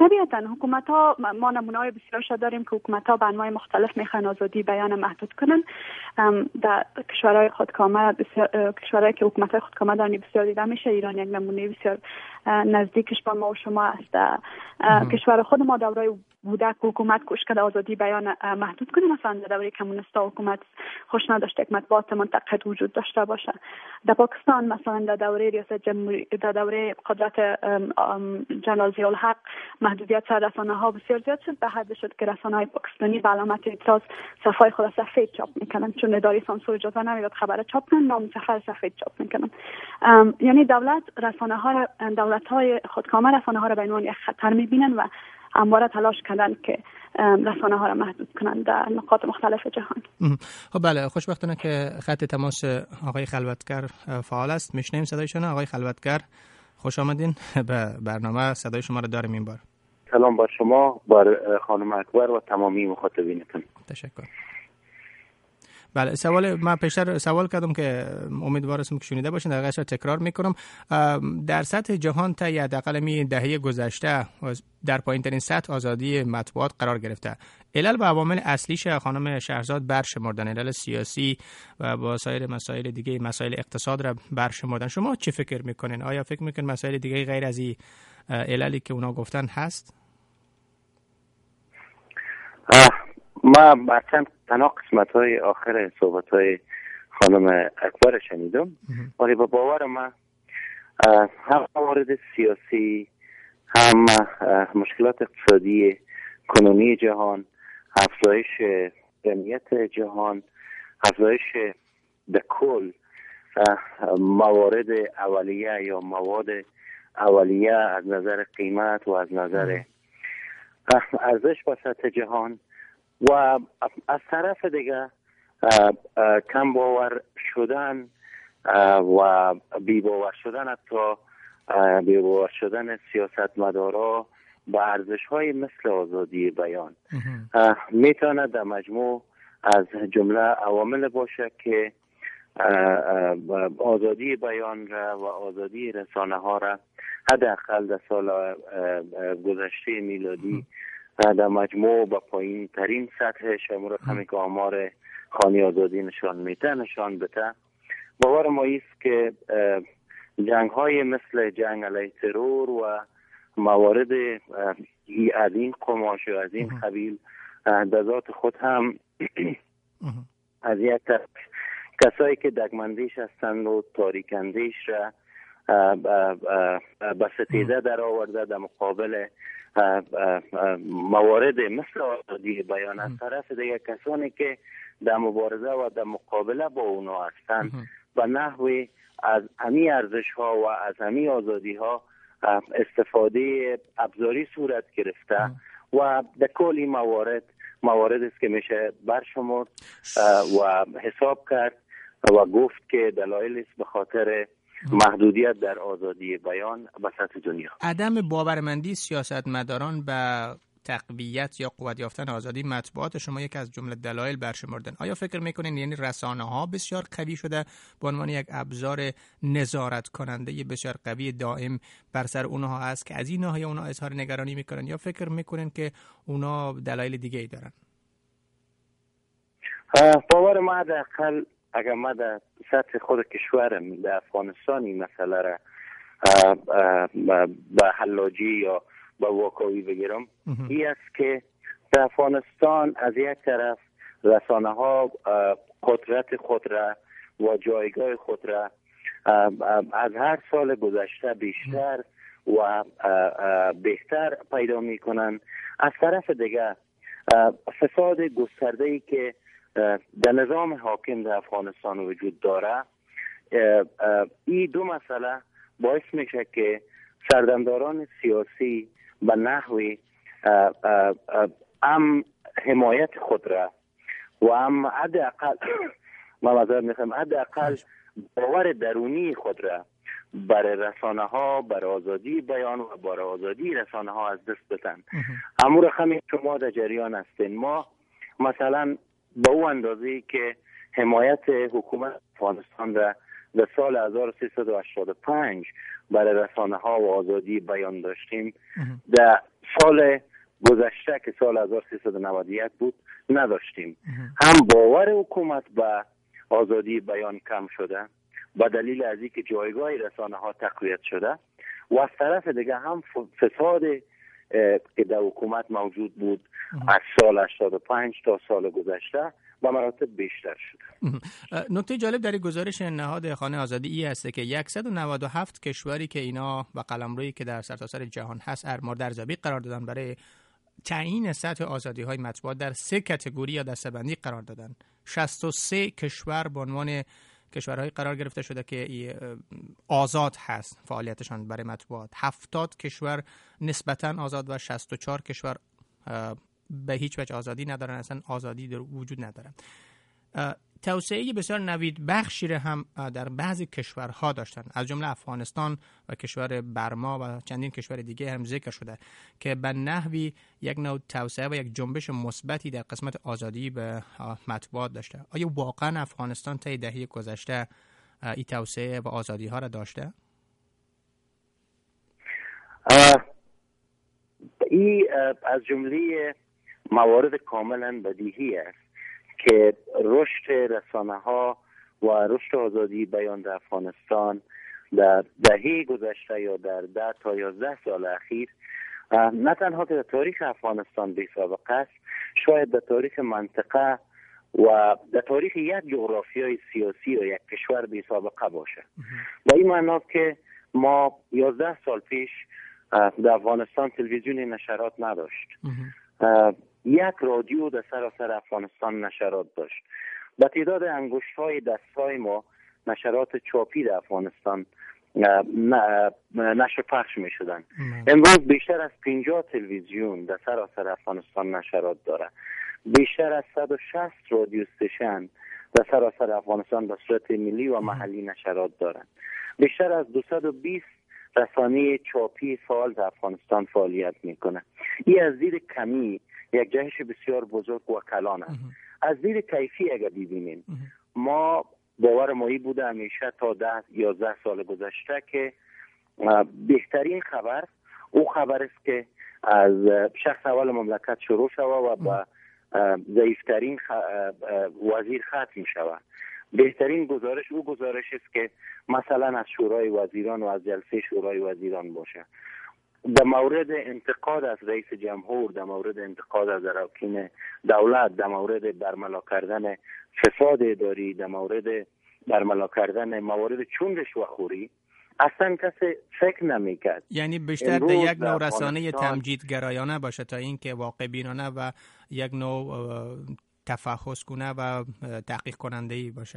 طبیعتا حکومت ها، ما نمونه های بسیارش داریم که حکومت ها به انواع مختلف میخوان آزادی بیان محدود کنن. در کشورهای خودکامه، کشورهایی که حکومت های خودکامه دارن بسیار دیده میشه. ایران یک نمونه بسیار نزدیکش با ما و شما است. کشور خود ما دوره بوده که حکومت کوشش کرده آزادی بیان محدود کنه. مثلا در دوره کمونیستا حکومت خوش نداشته که مطبوعات منتقد وجود داشته باشه. در پاکستان مثلا در دوره ریاست جمهوری، در دوره قدرت جنرال ضیاء الحق محدودیت سر رسانه ها بسیار زیاد شد، به حد شد که رسانه های پاکستانی به علامت اعتراض صفحه خود سفید چاپ میکنن، چون اداره سانسور اجازه نمیداد خبر چاپ کنن، نام صفحه سفید چاپ میکنن. یعنی دولت رسانه ها، دولت های خودکامه رسانه ها را به عنوان یک خطر میبینن و همواره تلاش کردن که رسانه ها را محدود کنند در نقاط مختلف جهان. خب بله، خوشبختانه که خط تماس آقای خلوتگر فعال است. میشنیم صدایشون. آقای خلوتگر خوش آمدین به برنامه. صدای شما را داریم این بار. سلام بر شما، بر خانم اکبر و تمامی مخاطبینتون. تشکر. بله، سوال من پیشتر سوال کردم که امیدوارم که شنیده باشین، در قصر تکرار میکنم. در سطح جهان تا حداقل می دهه گذشته در پایین ترین سطح آزادی مطبوعات قرار گرفته. علل و عوامل اصلیش خانم شهرزاد برشمردن، علل سیاسی و با سایر مسائل دیگه، مسائل اقتصاد را برشمردن. شما چی فکر میکنین؟ آیا فکر میکنین مسائل دیگه غیر از این عللی که اونا گفتن هست؟ ما مثلا تنها قسمت های آخر صحبت های خانم اکبر شنیدم، ولی با باور من هم موارد سیاسی، هم مشکلات اقتصادی کنونی جهان، افزایش امنیت جهان، افزایش به کل موارد اولیه یا مواد اولیه از نظر قیمت و از نظر ارزش به سطح جهان، و از طرف دیگه کم باور شدن و بی باور شدن، حتی بی باور شدن سیاستمدارا با ارزش های مثل آزادی بیان میتونه در مجموع از جمله عوامل باشه که آزادی بیان را و آزادی رسانه ها را حداقل در سال گذشته میلادی در مجموع با پایین ترین سطحش رقمی که آمار خانی آزادی نشان میده نشان بده. باور ما است که جنگ های مثل جنگ علیه ترور و موارد از این قماش و از این قبیل در ذات خود هم از یک طرف کسایی که دگمندیش هستند و تاریکندیش را به ستیزه در آورده در مقابل موارد مثل آزادی بیان. از طرف دیگه کسانی که در مبارزه و در مقابله با اونا هستند و نحوی از همی ارزش ها و از همی آزادی ها استفاده ابزاری صورت گرفته و در کلی موارد موارد است که میشه برشمرد و حساب کرد و گفت که دلایل است به خاطر محدودیت در آزادی بیان به سطح دنیا. عدم باورمندی سیاستمداران به تقویت یا قوت یافتن آزادی مطبوعات شما یک از جمله دلایل برشمردن. آیا فکر میکنین یعنی رسانه ها بسیار قوی شده به عنوان یک ابزار نظارت کننده بسیار قوی دائم بر سر اونها هست که از این ناحیه اونها اظهار نگرانی میکنن، یا فکر میکنین که اونا دلایل دیگه ای دارن؟ باور ما حداقل اگر ما در سطح خود کشورم در افغانستان این مسئله را به حلاجی یا به واقعی بگیرم، این است که در افغانستان از یک طرف رسانه ها قدرت خود را و جایگاه خود را از هر سال گذشته بیشتر و بهتر پیدا می کنند. از طرف دیگر فساد گسترده‌ای که در نظام حاکم در افغانستان وجود داره، این دو مسئله باعث میشه که سردمداران سیاسی به نحوی هم حمایت خود را و هم حداقل ما معذرت میخوام حداقل باور درونی خود را برای رسانه ها، برای آزادی بیان و برای آزادی رسانه ها از دست بدن. امور همین شما در جریان هستین. ما مثلا با او اندازه‌ای که حمایت حکومت افغانستان را در سال هزار و سیصد و هشتاد و پنج برای رسانه ها و آزادی بیان داشتیم، در سال گذشته که سال هزار و سیصد و نود و یک بود نداشتیم. هم باور حکومت به آزادی بیان کم شده به دلیل از اینکه جایگاه رسانه ها تقویت شده و از طرف دیگه هم فساد که در حکومت موجود بود از سال هشتاد و پنج تا سال گذشته به مراتب بیشتر شده. نکته جالب در گزارش نهاد خانه آزادی ای است که صد و نود و هفت کشوری که اینا و قلمرویی که در سرتاسر جهان هست مورد ارزیابی قرار دادن برای تعیین سطح آزادی های مطبوعات در سه کاتگوری یا دسته‌بندی قرار دادن. شصت و سه کشور به عنوان کشورهای قرار گرفته شده که آزاد هست فعالیتشان برای مطبوعات. هفتاد کشور نسبتاً آزاد و شصت و چهار کشور به هیچ وجه آزادی ندارن، اصلا آزادی در وجود ندارن. توسعه بسیار نوید بخشی را هم در بعضی کشورها داشتن، از جمله افغانستان و کشور برما و چندین کشور دیگه هم ذکر شده که به نحوی یک نوع توسعه و یک جنبش مثبتی در قسمت آزادی به مطبوعات داشته. آیا واقعا افغانستان طی دهه گذشته این توسعه و آزادی ها را داشته؟ این از جمله موارد کاملا بدیهی است که رشد رسانه ها و رشد آزادی بیان در افغانستان در دهه گذشته یا در ده تا یازده سال اخیر نه تنها که در تاریخ افغانستان بی سابقه است، شاید در تاریخ منطقه و در تاریخ یک جغرافیای سیاسی و یک کشور بی سابقه باشه. با این معنا که ما یازده سال پیش در افغانستان تلویزیون نشرات نداشت، یک رادیو در سراسر افغانستان نشرات داشت. با تعداد انگشت های دست های ما نشرات چاپی در افغانستان نشر پخش می شدن. امروز بیشتر از پنجاه تلویزیون در سراسر افغانستان نشرات داره. بیشتر از صد و شصت رادیو استیشن در سراسر افغانستان به صورت ملی و محلی نشرات دارند. بیشتر از دویست و بیست رسانه چاپی فعال در افغانستان فعالیت میکنه. این از دید کمی یک جهش بسیار بزرگ و کلان است. از دید کیفی اگر ببینیم، ما باور مایی بوده همیشه تا ده یازده سال گذشته که بهترین خبر او خبر است که از شخص اول مملکت شروع شوه و با ضعیفترین وزیر ختم شوه. بهترین گزارش او گزارش است که مثلا از شورای وزیران و از جلسه شورای وزیران باشه. در مورد انتقاد از رئیس جمهور، در مورد انتقاد از اراکین دولت، در مورد برملا کردن فساد اداری، در مورد برملا کردن موارد چون رشوه‌خوری اصلا کسی فکر نمیکرد. یعنی بیشتر در یک نوع رسانه تمجیدگرایانه باشه تا اینکه واقع بینانه و یک نوع تفحص کنه و تحقیق کننده ای باشه.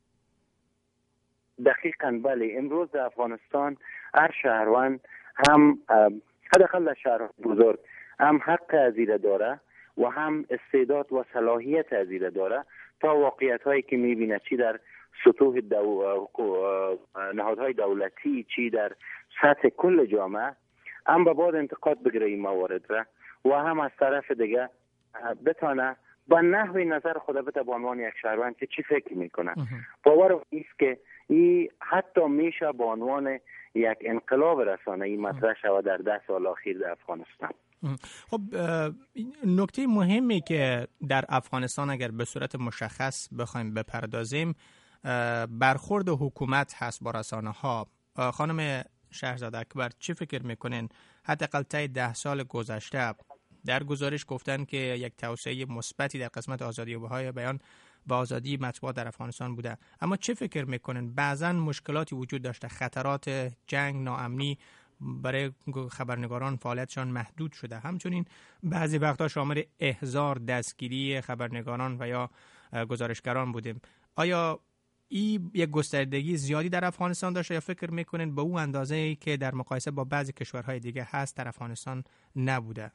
دقیقاً بله. امروز در افغانستان هر شهروند هم حداقل در شهر بزرگ هم حق ازیره داره و هم استعداد و صلاحیت ازیره داره تا واقعیت هایی که میبینه چی در سطوح دو... نهادهای دولتی چی در سطح کل جامعه هم به بعد انتقاد بگیره این موارد را و هم از طرف دیگه بتانه با نحوی نظر خود بده به عنوان یک شهروند که چی فکر میکنه. باور است که این حتی میشه به عنوان یک انقلاب رسانه‌ای مطرح شود در ده سال اخیر در افغانستان. خب نکته مهمی که در افغانستان اگر به صورت مشخص بخوایم بپردازیم برخورد حکومت هست با رسانه ها. خانم شهرزاد اکبر چی فکر میکنین حداقل طی ده سال گذشته در گزارش گفتن که یک توسعه مثبتی در قسمت آزادی های بیان و آزادی مطبوعات در افغانستان بوده، اما چه فکر میکنن بعضا مشکلاتی وجود داشته، خطرات جنگ، ناامنی برای خبرنگاران فعالیتشان محدود شده، همچنین بعضی وقتا شامل احضار، دستگیری خبرنگاران و یا گزارشگران بودیم. آیا این یک گستردگی زیادی در افغانستان داشته یا فکر میکنن به اون اندازه‌ای که در مقایسه با بعضی کشورهای دیگه هست در افغانستان نبوده؟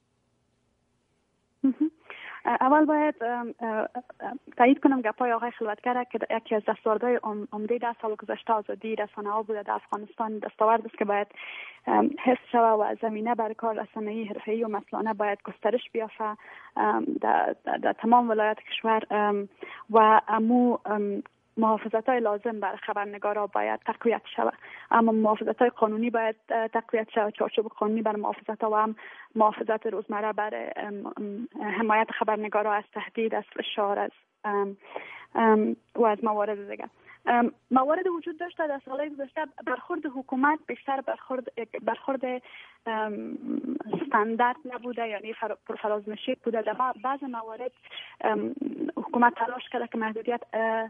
اول باید تایید کنم گپای آقای خلوتگر که یکی از دستاوردهای عمده ده سال گذشته آزادی رسانه‌ها بوده در افغانستان. دستاورد است که باید حفظ شود و زمینه برای کار رسانه‌ای حرفه‌ای و مسئولانه باید گسترش بیافته در, در, در تمام ولایات کشور و امو محافظت های لازم برای خبرنگارا باید تقویت شود، اما محافظت های قانونی باید تقویت شود، چارچوب قانونی برای محافظت ها و هم محافظت روزمره برای حمایت خبرنگارا از تهدید، از فشار، از ام ام و از موارد دیگر. موارد وجود داشته در سالهای گذشته. برخورد حکومت بیشتر برخورد برخورد استاندارد نبوده، یعنی پرفرازنشین بوده. در بعض موارد حکومت تلاش کرده که محدودیت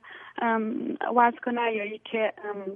وضع کنه یا ای که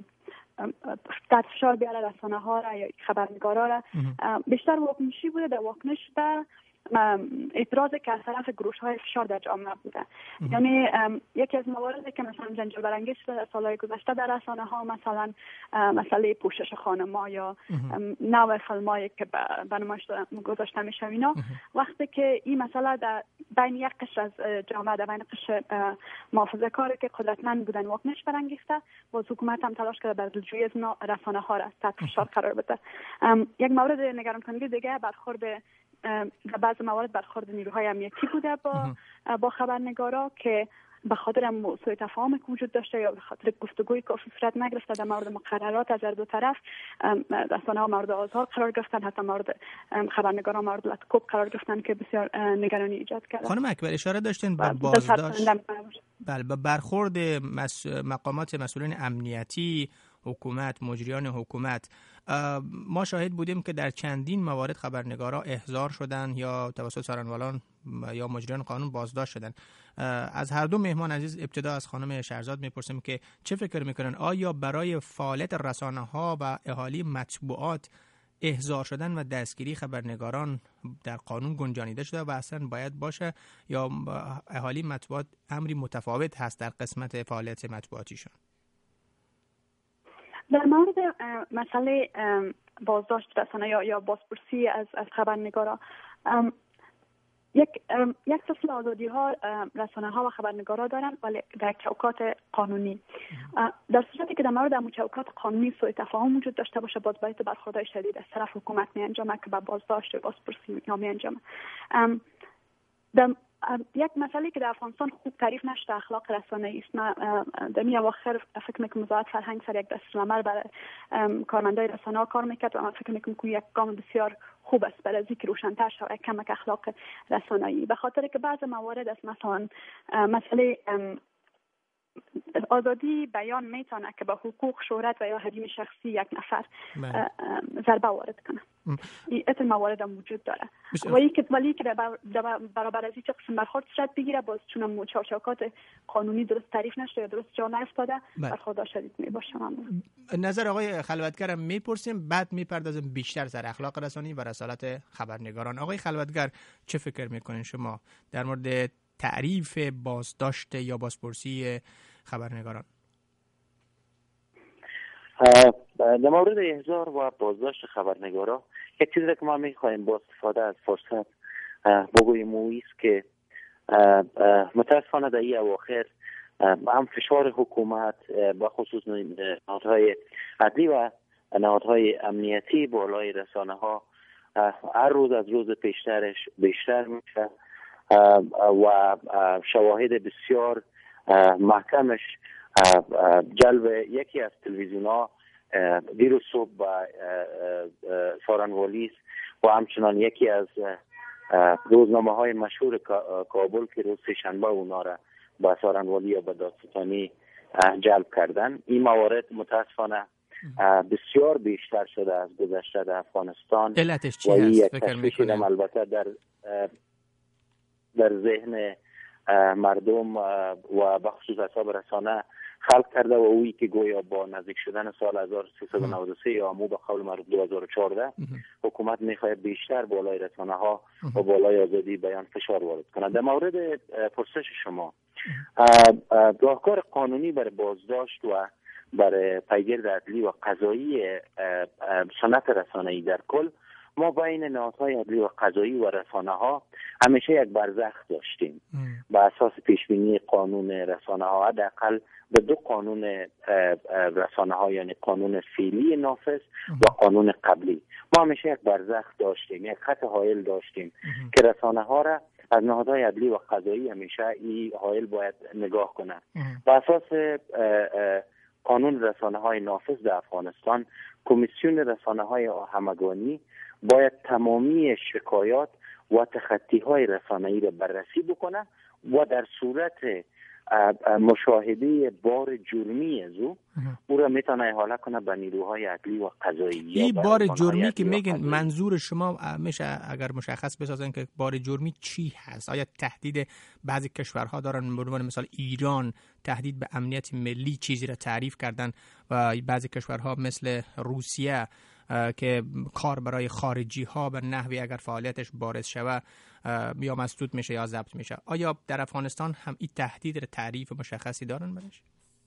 تحت فشار بیاره رسانه ها را یا خبرنگارا را. بیشتر واکنشی بوده، در واکنش به اعتراض که از طرف گروه های فشار در جامعه بوده. یعنی یکی از مواردی که مثلا جنجال برانگیز شده در سالهای گذشته در رسانه ها، مثلا مسئله پوشش خانم‌ها یا نوع فیلمایی که به نمایش گذاشته میشه اینا، وقتی که این مسئله در بین یک قشر از جامعه، در بین قشر محافظه کاری که قدرتمند بودن واکنش برانگیخته، باز حکومت هم تلاش کرده بر دلجویی از رسانه ها را تحت فشار قرار بده. یک مورد نگران کننده دیگه برخورد در بعض موارد برخورد نیروهای امنیتی بوده با با خبرنگارا که به خاطر سوء تفاهمی که وجود داشته یا به خاطر گفتگوی که صورت نگرفته در مورد مقررات از هر دو طرف، رسانه‌ها مورد آزار قرار گرفتن، حتی مورد خبرنگارا مورد لطکوب قرار گرفتن که بسیار نگرانی ایجاد کرده. خانم اکبر اشاره داشتین به بازداشت، بله، به برخورد مس... مقامات مسئولین امنیتی، حکومت، مجریان حکومت. ما شاهد بودیم که در چندین موارد خبرنگارا احضار شدن یا توسط سارنوالان یا مجریان قانون بازداشت شدن. از هر دو مهمان عزیز ابتدا از خانم شهرزاد میپرسیم که چه فکر میکنن، آیا برای فعالیت رسانه‌ها و اهالی مطبوعات احضار شدن و دستگیری خبرنگاران در قانون گنجانیده شده و اصلا باید باشه، یا اهالی مطبوعات امری متفاوت هست در قسمت فعالیت مطبوعاتیشون؟ در مورد مسئله بازداشت رسانه یا یا بازپرسی از از خبرنگارا، یک یک فصل آزادی ها رسانه ها و خبرنگارا دارن، ولی در چوکات قانونی. در صورتی که در مورد امو چوکات قانونی سوء تفاهم وجود داشته باشه، باز باید برخوردهای شدید از طرف حکومت می انجامه که به بازداشت و بازپرسی می انجامه. یک مسئله که در افغانستان خوب تعریف نشده اخلاق رسانه‌ای است. من در می اواخر فکر میکنم وزارت فرهنگ سر یک دستورالعمل برای کارمندای رسانه‌ها کار میکرد و من فکر میکنم که یک گام بسیار خوب است برای اینکه روشن‌تر شود کمک اخلاق رسانه‌ای، به خاطر که بعض موارد از مثلا مسئله آزادی بیان میتونه که به حقوق، شهرت و یا حریم شخصی یک نفر ضربه وارد کنه. این ات موارد هم وجود داره ولی که ولی که برابر از این قسم برخورد صورت بگیره، باز چون مچاچاکات قانونی درست تعریف نشده یا درست جا نیفتاده، برخورد شدید می باشه. نظر آقای خلوتگرم میپرسیم، بعد میپردازیم بیشتر سر اخلاق رسانی و رسالت خبرنگاران. آقای خلوتگر چه فکر میکنین شما در مورد تعریف بازداشت یا بازپرسی خبرنگاران؟ در مورد احضار و بازداشت خبرنگارا، یک چیزی که ما میخوایم با استفاده از فرصت بگوییم او است که متاسفانه در این اواخر هم فشار حکومت با خصوص نهادهای عدلی و نهادهای امنیتی بالای رسانه ها هر روز از روز پیشترش بیشتر میشه و شواهد بسیار محکمش جلب یکی از تلویزیون ها دیروز صبح با سارنوالی و همچنان یکی از روزنامه های مشهور کابل که روز سه‌شنبه اونا را با سارنوالی یا با دادستانی جلب کردن. این موارد متاسفانه بسیار بیشتر شده از گذشته در افغانستان. علتش چی هست فکر میکنم؟ البته در در ذهن مردم و بخصوص اصحاب رسانه خلق کرده و اویی که گویا با نزدیک شدن سال هزار و سیصد و نود و سه یا مو به قول معروف دو هزار و چهارده حکومت میخواهد بیشتر بالای رسانه ها و بالای آزادی بیان فشار وارد کنند. در مورد پرسش شما، راهکار قانونی برای بازداشت و برای پیگیری عدلی و قضایی سنت رسانه‌ای در کل، ما بین نهادهای عدلی و قضایی و رسانه ها همیشه یک برزخ داشتیم. به اساس پیشبینی قانون رسانه ها، حداقل به دو قانون رسانه ها، یعنی قانون فعلی نافذ و قانون قبلی، ما همیشه یک برزخ داشتیم، یک خط حائل داشتیم که رسانه ها را از نهادهای عدلی و قضایی همیشه این حائل باید نگاه کنه. بر اساس قانون رسانه های نافذ در افغانستان، کمیسیون رسانه های همگانی باید تمامی شکایات و تخطی های رسانه‌ای را بررسی بکنه و در صورت مشاهده بار جرمی از او او را میتونه احاله کنه به نیروهای عدلی و قضایی. این بار جرمی که میگن منظور شما میشه اگر مشخص بسازن که بار جرمی چی هست؟ آیا تهدید بعضی کشورها دارن، به عنوان مثال ایران تهدید به امنیت ملی چیزی را تعریف کردن و بعضی کشورها مثل روسیه که کار برای خارجی ها به نحوی اگر فعالیتش بارز شوه یا مسدود میشه یا ضبط میشه، آیا در افغانستان هم این تهدید را تعریف مشخصی دارن برش؟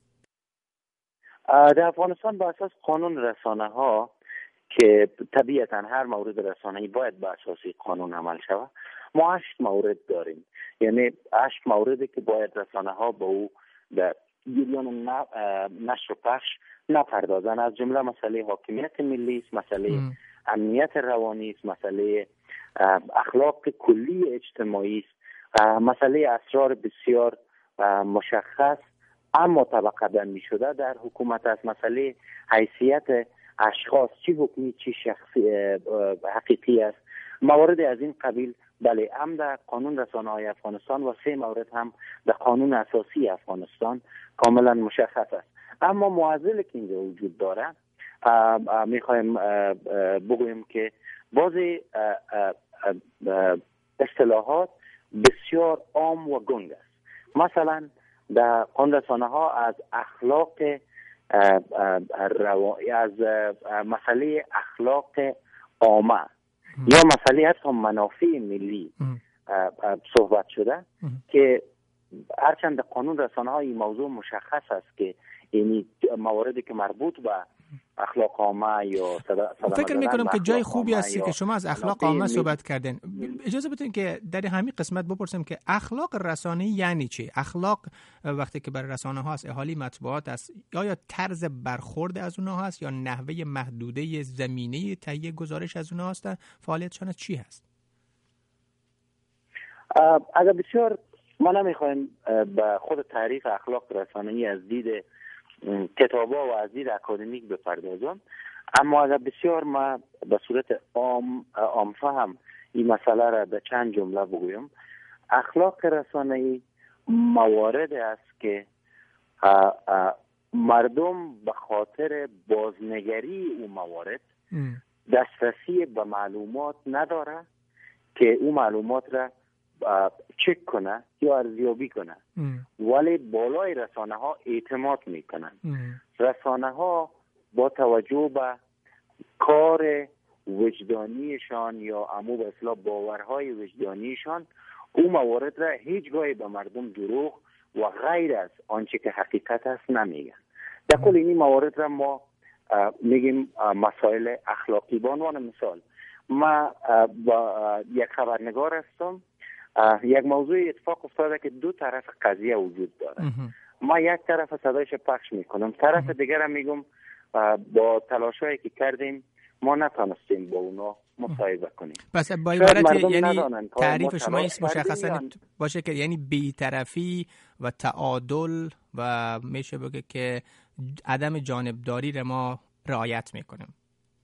در افغانستان به اساس قانون رسانه ها که طبیعتا هر مورد رسانه‌ای باید به اساس قانون عمل شود، ما هشت مورد داریم. یعنی هشت موردی که باید رسانه ها به او در جریان نشر و پخش نپردازن. از جمله مسئله حاکمیت ملی است، مسئله ام. امنیت روانی است، مسئله اخلاق کلی اجتماعی است، مسئله اسرار بسیار مشخص اما طبقه بندی شده در حکومت است، مسئله حیثیت اشخاص چی حکمی چی شخصی حقیقی است. موارد از این قبیل بله هم در قانون رسانه های افغانستان و سه مورد هم در قانون اساسی افغانستان کاملا مشخص است. اما معضلی که اینجا وجود داره میخوایم بگویم که بعضی اصطلاحات بسیار عام و گنگ است. مثلا در قانون رسانه ها از اخلاق روایی، از مسئله اخلاق عامه یا مسئله حتی منافع ملی صحبت شده که هرچند قانون رسانه ها این موضوع مشخص است که یعنی مواردی که مربوط به اخلاق عامه یا فکر میکنم که جای خوبی هستی که شما از اخلاق عامه صحبت کردین. اجازه بدین که در همین قسمت بپرسم که اخلاق رسانه‌ای یعنی چی؟ اخلاق وقتی که برای رسانه ها از اهالی مطبوعات است، یا طرز برخورد از اونها هست یا نحوه محدوده زمینه تهیه گزارش از اونها هست؟ فعالیتشان چی هست؟ اگر بسیار ما نمیخوایم به خود تعریف اخلاق رسانه‌ای از دید کتابا و از دید اکادمیک بپردازم، اما اگر بسیار ما به صورت عام عام فهم این مسئله را به چند جمله بگویم، اخلاق رسانه‌ای موارد است که اه اه مردم به خاطر بازنگری او موارد دسترسی به معلومات نداره که او معلومات را چک کنه یا ارزیابی کنه، ولی بالای رسانه ها اعتماد میکنن. رسانه ها با توجه به کار وجدانیشان یا عمو به اصطلاح باورهای وجدانیشان او موارد را هیچگاهی به مردم دروغ و غیر از آنچه که حقیقت است نمیگن. در کل این موارد را ما میگیم مسائل اخلاقی. به عنوان مثال ما با یک خبرنگار هستم، یک موضوع اتفاق افتاده که دو طرف قضیه وجود داره. ما یک طرف صدایش پخش میکنم، طرف دیگر هم میگم با تلاشایی که کردیم ما نتونستیم با اونا مصاحبه کنیم. پس با عبارت یعنی تعریف شما این مشخصا باشه که یعنی بی‌طرفی و تعادل و میشه بگه که عدم جانبداری را ما رعایت میکنیم.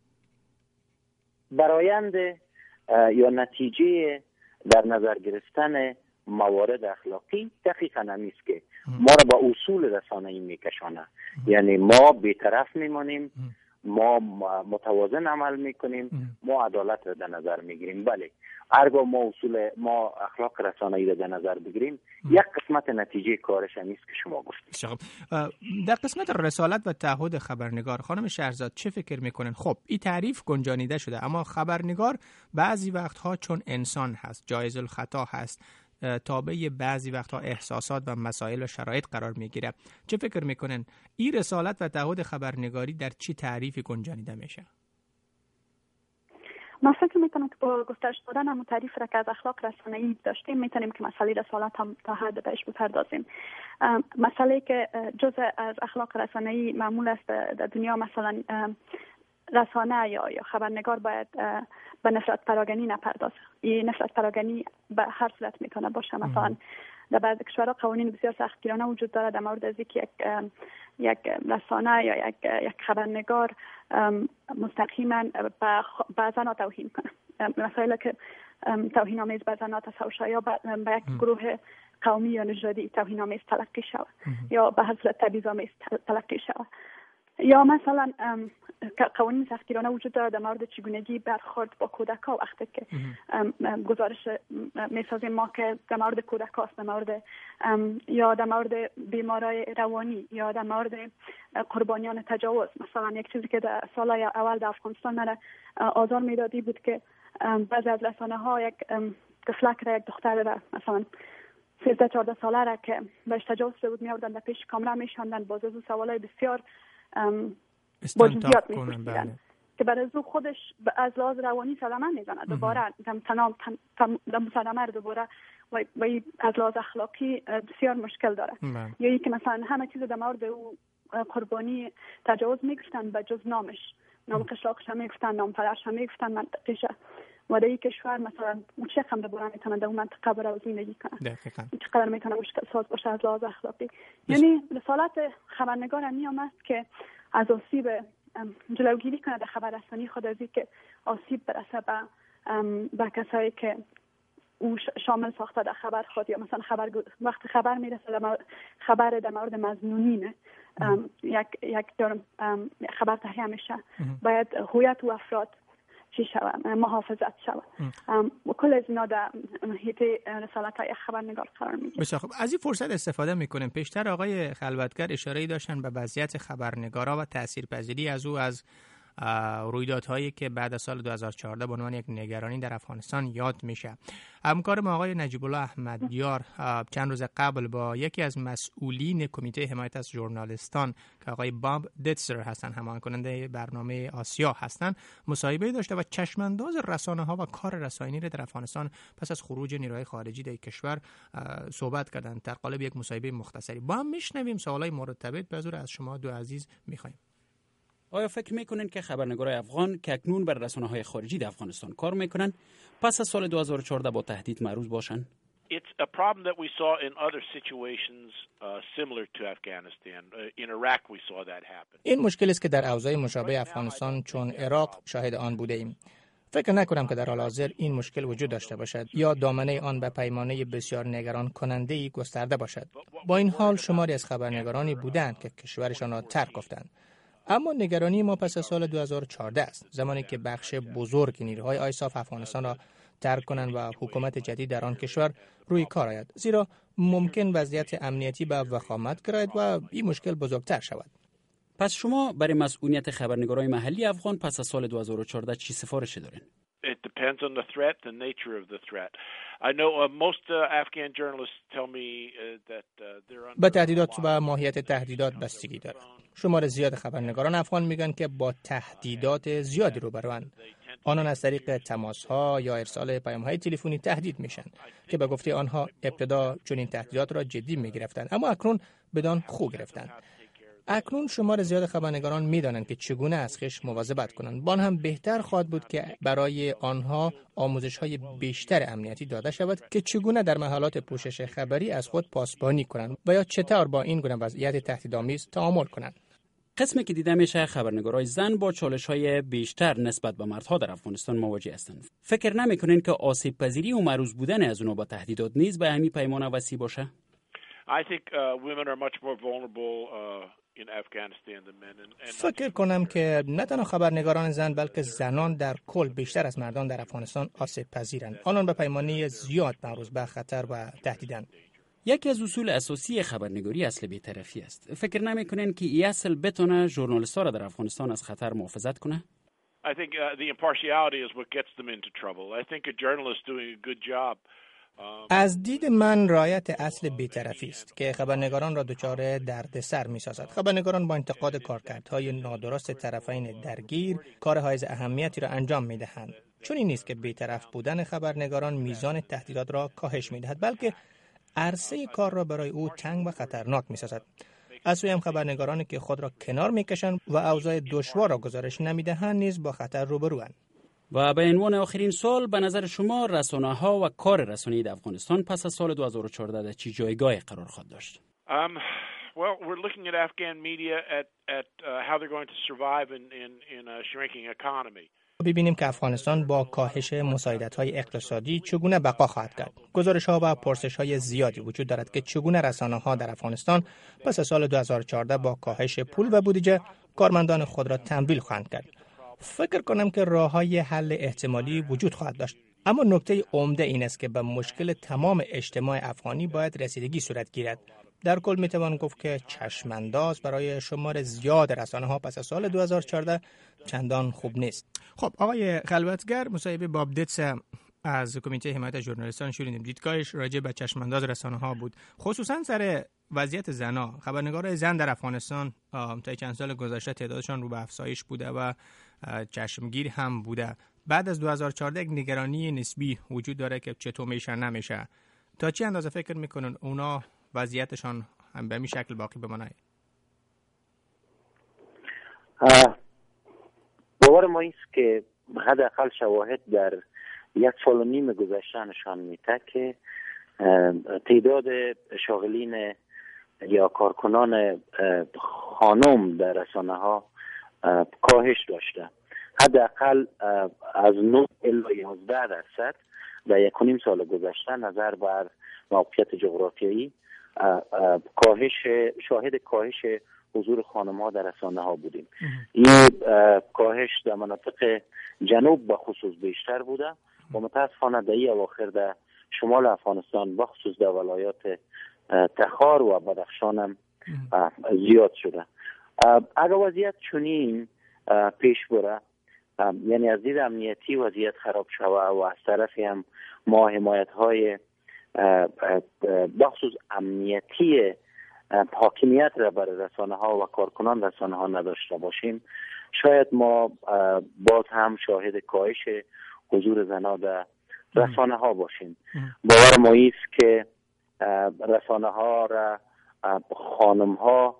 برآیند یا نتیجه در نظر گرفتن موارد اخلاقی دقیقاً همیست که ما را با اصول رسانه‌ای میکشانه. یعنی ما بی‌طرف میمانیم، ما متوازن عمل میکنیم، ما عدالت را در نظر میگیریم. بله هرگاه ما اصول ما اخلاق رسانه‌ای را در نظر بگیریم یک قسمت نتیجه کارش همیست که شما گفتید. در قسمت رسالت و تعهد خبرنگار خانم شهرزاد چه فکر میکنن؟ خب این تعریف گنجانیده شده، اما خبرنگار بعضی وقتها چون انسان هست، جایز الخطا هست، تابع بعضی وقتها احساسات و مسائل و شرایط قرار میگیره. چه فکر میکنن این رسالت و تعهد خبرنگاری در چی تعریفی گنجانیده میشه؟ من فکر میکنم که با گسترش دادن همون تعریف را که از اخلاق رسانه‌ای داشتیم میتونیم که مسئله رسالت هم تا حد بهش بپردازیم. مسئله که جزء از اخلاق رسانه‌ای معمول است در دنیا، مثلا رسانه یا یا خبرنگار باید به نفرت پراگنی نپردازه. این نفرت پراگنی به هر صورت میتونه باشه. مثلا در بعضی کشورها قوانین بسیار سختگیرانه وجود داره در مورد از اینکه یک یک رسانه یا یک یک خبرنگار مستقیما به زنان توهین کنه. مسائلی که توهین آمیز به زنان تصور شود یا به یک گروه قومی یا نژادی توهین آمیز تلقی شود یا به هر صورت تبعیض آمیز تلقی شود. یا مثلا قوانین سختگیرانه وجود داره در مورد چگونگی برخورد با کودک‌ها وقتی که گزارش می‌سازیم ما که در مورد کودک‌ها در مورد یا در مورد بیمارای روانی یا در مورد قربانیان تجاوز. مثلا یک چیزی که در سالهای اول در افغانستان من آزار میدادی بود که بعضی از رسانه‌ها یک طفلک را یک دختر را مثلا سیزده چهارده ساله را که بهش تجاوز شده بود می‌آوردن در پیش کامera می‌شاندن باز از سوالای بسیار با جزئیات می‌پرسیدن که برای او خودش از لحاظ روانی صدمه میزنه دوباره تمام صدمه رو دوباره و از لحاظ اخلاقی بسیار مشکل داره. یا اینکه که مثلا همه چیز در مورد او قربانی تجاوز میگفتن به جز نامش، نام قشلاقش هم میگفتن، نام پدرش هم میگفتن، منطقه‌ش و در این کشور مثلا چه هم دوباره میتونن در اون منطقه برای زندگی کنن. چقدر میتونه مشکل ساز باشه از لحاظ اخلاقی. یعنی رسالت خبرنگار همین است که از آسیب جلوگیری کنه در خبررسانی خود از که آسیب برسه به به کسایی که او شامل ساخته در خبر خود یا مثلا خبر وقت خبر میرسه در خبر در مورد مظنونین یک یک خبر تهیه میشه باید هویت و افراد چی شود محافظت شود و کل از اینا در محیط رسالت های خبرنگار قرار میگیره. بسیار خوب، از این فرصت استفاده میکنیم. پیشتر آقای خلوتگر اشاره‌ای داشتن به وضعیت خبرنگارا و تاثیرپذیری از او از رویدادهایی که بعد از سال دو هزار و چهارده به عنوان یک نگرانی در افغانستان یاد میشه. همکار ما آقای نجیب الله احمدیار چند روز قبل با یکی از مسئولین کمیته حمایت از ژورنالیستان که آقای باب دتسر هستن، هماهنگ کننده برنامه آسیا هستن، مصاحبه داشته و چشمانداز رسانه‌ها و کار رسانه‌ای در افغانستان پس از خروج نیروهای خارجی در کشور صحبت کردند در قالب یک مصاحبه مختصری. با هم میشنویم سوالای مرتبط به حضور از شما دو عزیز میخوایم. آیا فکر میکنین که خبرنگارای افغان که اکنون بر رسانه‌های خارجی در افغانستان کار میکنن پس از سال دو هزار و چهارده با تهدید معروض باشن؟ It's a problem that we saw in other situations uh, similar to Afghanistan. Uh, in Iraq we saw that happen. این مشکلی است که در اوضاع مشابه افغانستان چون عراق شاهد آن بوده ایم. فکر نکنم که در حال حاضر این مشکل وجود داشته باشد یا دامنه آن به پیمانه بسیار نگران کننده‌ای گسترده باشد. با این حال شماری از خبرنگارانی بودند که کشورشان را ترک گفتند. اما نگرانی ما پس از سال دو هزار و چهارده است، زمانی که بخش بزرگ نیروهای آیساف افغانستان را ترک کنند و حکومت جدید در آن کشور روی کار آید، زیرا ممکن وضعیت امنیتی به وخامت گراید و این مشکل بزرگتر شود. پس شما برای مسئولیت خبرنگارای محلی افغان پس از سال دو هزار و چهارده چی سفارشی دارین؟ It depends on the threat, the nature of the threat. I know uh, most uh, Afghan journalists tell me uh, that uh, they're under به تهدیدات و ماهیت تهدیدات بستگی دارد. شمار زیاد خبرنگاران افغان میگن که با تهدیدات زیادی روبروند. آنان از طریق تماس‌ها یا ارسال پیام‌های تلفنی تهدید میشن که به گفته آنها ابتدا چنین تهدیدات را جدی میگرفتند اما اکنون بدان خو گرفتند. اکنون شمار زیاد خبرنگاران میدانند که چگونه از خشم مواظبت کنند. بان هم بهتر خواهد بود که برای آنها آموزش‌های بیشتر امنیتی داده شود که چگونه در مرحلات پوشش خبری از خود پاسبانی کنند و یا چطور با این گونه وضعیت تهدیدآمیز تعامل کنند. قسمی که دیده میشه خبرنگارای زن با چالش‌های بیشتر نسبت به مردها در افغانستان مواجه هستند. فکر نمی‌کنین که آسیب پذیری و معروض بودن از اونها با تهدیدات نیز به همین پیمانه وسیع باشه؟ I think uh, women are much more vulnerable uh, in Afghanistan than men. And, and فکر کنم که نه تنها خبرنگاران زن بلکه زنان در کل بیشتر از مردان در افغانستان آسیب پذیرند. آنان به پیمانه زیاد معرض به خطر و تهدیدند. یکی از اصول اساسی خبرنگاری اصل بی‌طرفی است. فکر نمی‌کنین که این اصل بتونه ژورنالیست‌ها را در افغانستان از خطر محافظت کنه؟ I think uh, the impartiality is what gets them into trouble. I think a journalist doing a good job. از دید من رعایت اصل بی‌طرفی است که خبرنگاران را دچار دردسر می‌سازد. خبرنگاران با انتقاد کارکردهای نادرست طرفین درگیر کار حائز اهمیتی را انجام می‌دهند. چون این نیست که بی‌طرف بودن خبرنگاران میزان تهدیدات را کاهش می‌دهد، بلکه عرصه کار را برای او تنگ و خطرناک می‌سازد. از سوی هم خبرنگارانی که خود را کنار میکشند و اوضاع دشوار را گزارش نمیدهند نیز با خطر روبروند. و به عنوان آخرین سوال، به نظر شما رسانه‌ها و کار رسانه‌ای در افغانستان پس از سال دو هزار و چهارده در چه جایگاهی قرار خواهد داشت؟ Um, well, we're looking at Afghan media at at uh, how they're going to survive in in in a shrinking economy. ببینیم که افغانستان با کاهش مساعدت‌های اقتصادی چگونه بقا خواهد کرد. گزارش‌ها و پرسش‌های زیادی وجود دارد که چگونه رسانه‌ها در افغانستان پس از سال دو هزار و چهارده با کاهش پول و بودجه کارمندان خود را تمویل خواهند کرد. فکر کنم که راه‌های حل احتمالی وجود خواهد داشت. اما نکته عمده این است که به مشکل تمام اجتماع افغانی باید رسیدگی صورت گیرد. در کل میتوان گفت که چشمانداز برای شمار زیاد رسانه‌ها پس از سال دو هزار و چهارده چندان خوب نیست. خب آقای خلوتگر، مصاحبه باب دیتس از کمیته حمایت ژورنالیستان شنیدیم. دیدگاهش راجع به چشمانداز رسانه‌ها بود، خصوصا سر وضعیت زن‌ها. خبرنگارای زن در افغانستان تا چند سال گذشته تعدادشان رو به افزایش بوده و چشمگیر هم بوده. بعد از دو هزار و چهارده یک نگرانی نسبی وجود داره که چطور میشه نمیشه. تا چه اندازه فکر میکنن اونا وضعیتشان هم به همین شکل باقی بمانه؟ باور ما است که حداقل شواهد در یک سال و نیم گذشته نشان میده که تعداد شاغلین یا کارکنان خانم در رسانه ها کاهش داشته. حداقل از نه الی یازده درصد در یک و نیم سال گذشته نظر بر موقعیت جغرافیایی کاهش شاهد کاهش حضور خانم ها در رسانه ها بودیم. این کاهش در مناطق جنوب به خصوص بیشتر بوده و متاسفانه در این اواخر در شمال افغانستان به خصوص در ولایات تخار و بدخشان هم زیاد شده. اگر وضعیت چنین پیش بره، یعنی از دید امنیتی وضعیت خراب شوه و از طرفی هم ما حمایت های بخصوص امنیتی حاکمیت را برای رسانه ها و کارکنان رسانه ها نداشته باشیم، شاید ما باز هم شاهد کاهش حضور زنها در رسانه ها باشیم. باور ما است که رسانه ها را خانم ها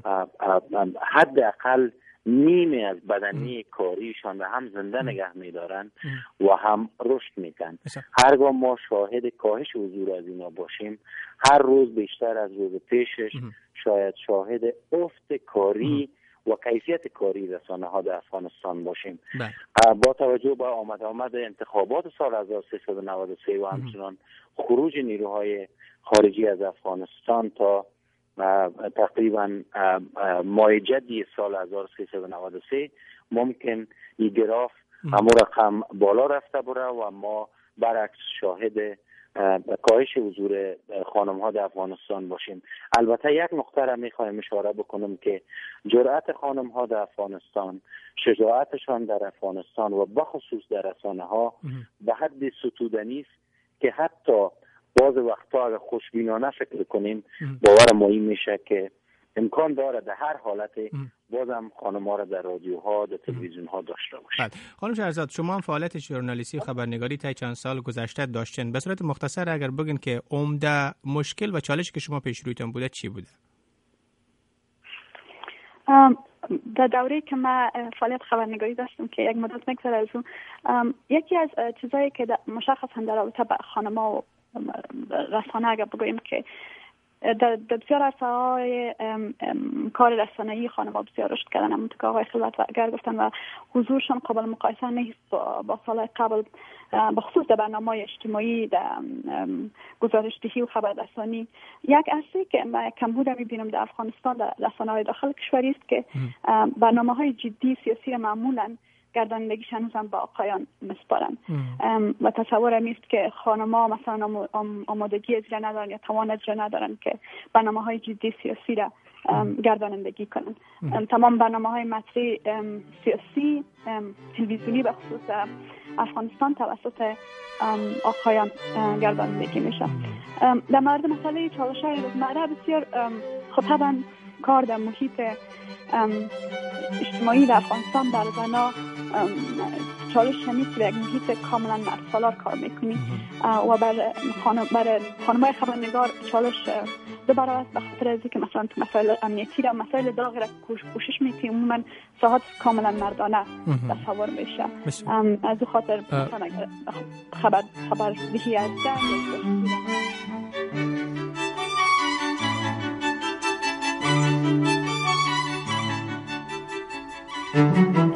حداقل نیمه از بدنی کاریشان را هم زنده نگه می‌دارند و هم رشد می‌کنند. هرگاه ما شاهد کاهش حضور از اینا باشیم، هر روز بیشتر از روز پیشش شاید شاهد افت کاری و کیفیت کاری رسانه ها در افغانستان باشیم. با توجه به آمد آمد انتخابات سال هزار و سیصد و نود و سه و همچنان خروج نیروهای خارجی از افغانستان تا تقریبا ماه جدی سال هزار و سیصد و نود و سه ممکن این گراف همون رقم بالا رفته بره و ما برعکس شاهد کاهش حضور خانم ها در افغانستان باشیم. البته یک نقطه را میخوایم اشاره بکنم که جرأت خانم ها در افغانستان، شجاعتشان در افغانستان و بخصوص در رسانه ها به حد ستودنی است که حتی بعض وقتا اگر خوشبینانه فکر کنیم باور ما این میشه که امکان داره در هر حالت بازم خانم‌ها را در رادیوها، در تلویزیون‌ها داشته باشیم. خانم شهرزاد، شما هم فعالیت ژورنالیستی و خبرنگاری تا چند سال گذشته داشتین. به صورت مختصر اگر بگین که عمده مشکل و چالشی که شما پیش رویتون بوده چی بوده؟ در دوره‌ای که من فعالیت خبرنگاری داشتم که یک مدت میگذره از اون، یکی از چیزایی که مشخصا در رابطه با خانم‌ها و رسانه اگر بگوییم که در بسیار عرصه‌های کار رسانه‌ای خانم‌ها بسیار رشد کردن، همونطور که آقای خلوتگر گفتن و حضورشان قابل مقایسه نیست با, با سال قبل، بخصوص در برنامه‌های اجتماعی، در گزارش‌دهی و خبررسانی. یک اصلی که من کمبود می‌بینم در افغانستان در رسانه‌های داخل کشوری است که برنامه‌های جدی سیاسی را معمولاً گردانندگیش هنوزم با آقایان مسپارن و تصورم است که خانم‌ها مثلا آمادگی اجرا ندارن یا توان اجرا ندارن که برنامه‌های جدی سیاسی را گردانندگی کنن. تمام برنامه‌های مطرح سیاسی تلویزیونی به خصوص افغانستان توسط آقایان گردانندگی میشه. در مورد مسئله چالش‌های روزمره بسیار خب طبعا کار در محیط اجتماعی در افغانستان در زنها چالش نیست، در یک محیط کاملا مرد سالار کار میکنی و برای خانم برای خانم‌های خبرنگار چالش دوباره است به خاطر از اینکه مثلا تو مسائل امنیتی را مسائل داغ را کوشش میکنه عموما ساعات کاملا مردانه تصور میشه. از او خاطر مثلا خبر خبر دهی از جنگ